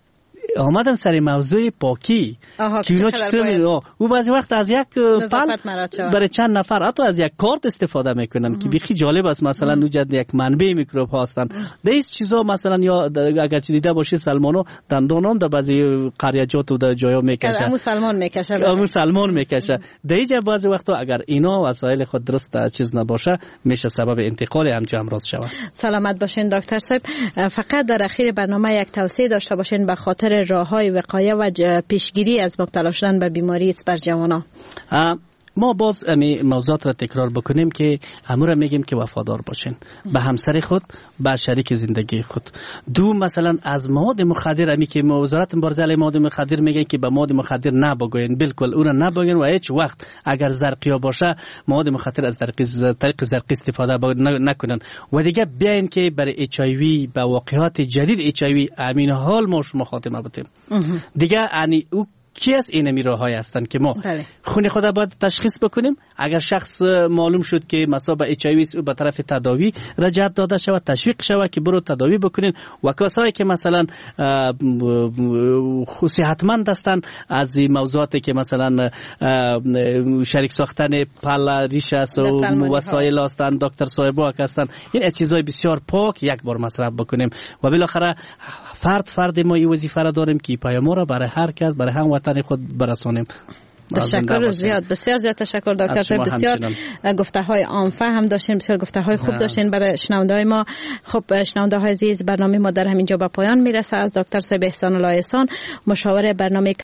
آمدم سر موضوع پاکی که اینا چطور او بعضی وقت از یک پل برای چند نفر حتی از یک کارت استفاده میکنن که بیخی جالب است. مثلا نوجد یک منبع میکروب هستن دیس چیزا. مثلا یا اگر چی دیده باشی سلمانو دندانان در بعضی قریجات و در جایا میکشه، امو سلمان میکشه امو سلمان میکشه دیجا. بعضی وقتا اگر اینا وسایل خود درست چیز نباشه میشه سبب انتقال همچه امراض شود. سلامت باشین دکتر صاحب. فقط در اخیر برنامه یک توصیه داشته باشین به خاطر راههای وقایه و پیشگیری از مبتلا شدن به بیماری ایدز بر جوانان. ما باز امی موضوعات را تکرار بکنیم که امور میگیم که وفادار باشین به همسر خود، به شریک زندگی خود. دو مثلا از مواد مخدر، امی که وزارت مبارزه علیه مواد مخدر میگه که به مواد مخدر نباگوین، بالکل اون را نباگین و هیچ وقت اگر زرقیا باشه مواد مخدر از طریق زرقی استفاده نکنن. و دیگه بیاین که برای اچ آی وی به واقعات جدید اچ آی وی امین حال ما شما خاتمه بدیم. دیگه یعنی او کی از این میراهای هستن که ما بله. خون خود باید تشخیص بکنیم. اگر شخص معلوم شد که مثلا اچ آی وی به طرف تداوی رجعت داده شود، تشویق شود که برو تداوی بکنین. و کسایی که مثلا صحتمند هستند از موضوعاتی که مثلا شریک ساختن پل ریش است و وسایل هستند، دکتر صاحبا هستند، این چیزای بسیار پاک یک بار مصرف بکنیم. و بالاخره فرد فرد ما این وظیفه را داریم که پیام را برای هر کس، برای هم وطن خود برسانیم. تشکر زیاد، بسیار زیاد تشکر دکتر صاحب. بسیار گفته های عام فهم داشتین، بسیار گفته های خوب داشتین برای شنونده های ما. خب شنونده های عزیز، برنامه ما در همینجا به پایان میرسه. از دکتر صاحب احسان الله احسان، مشاور برنامه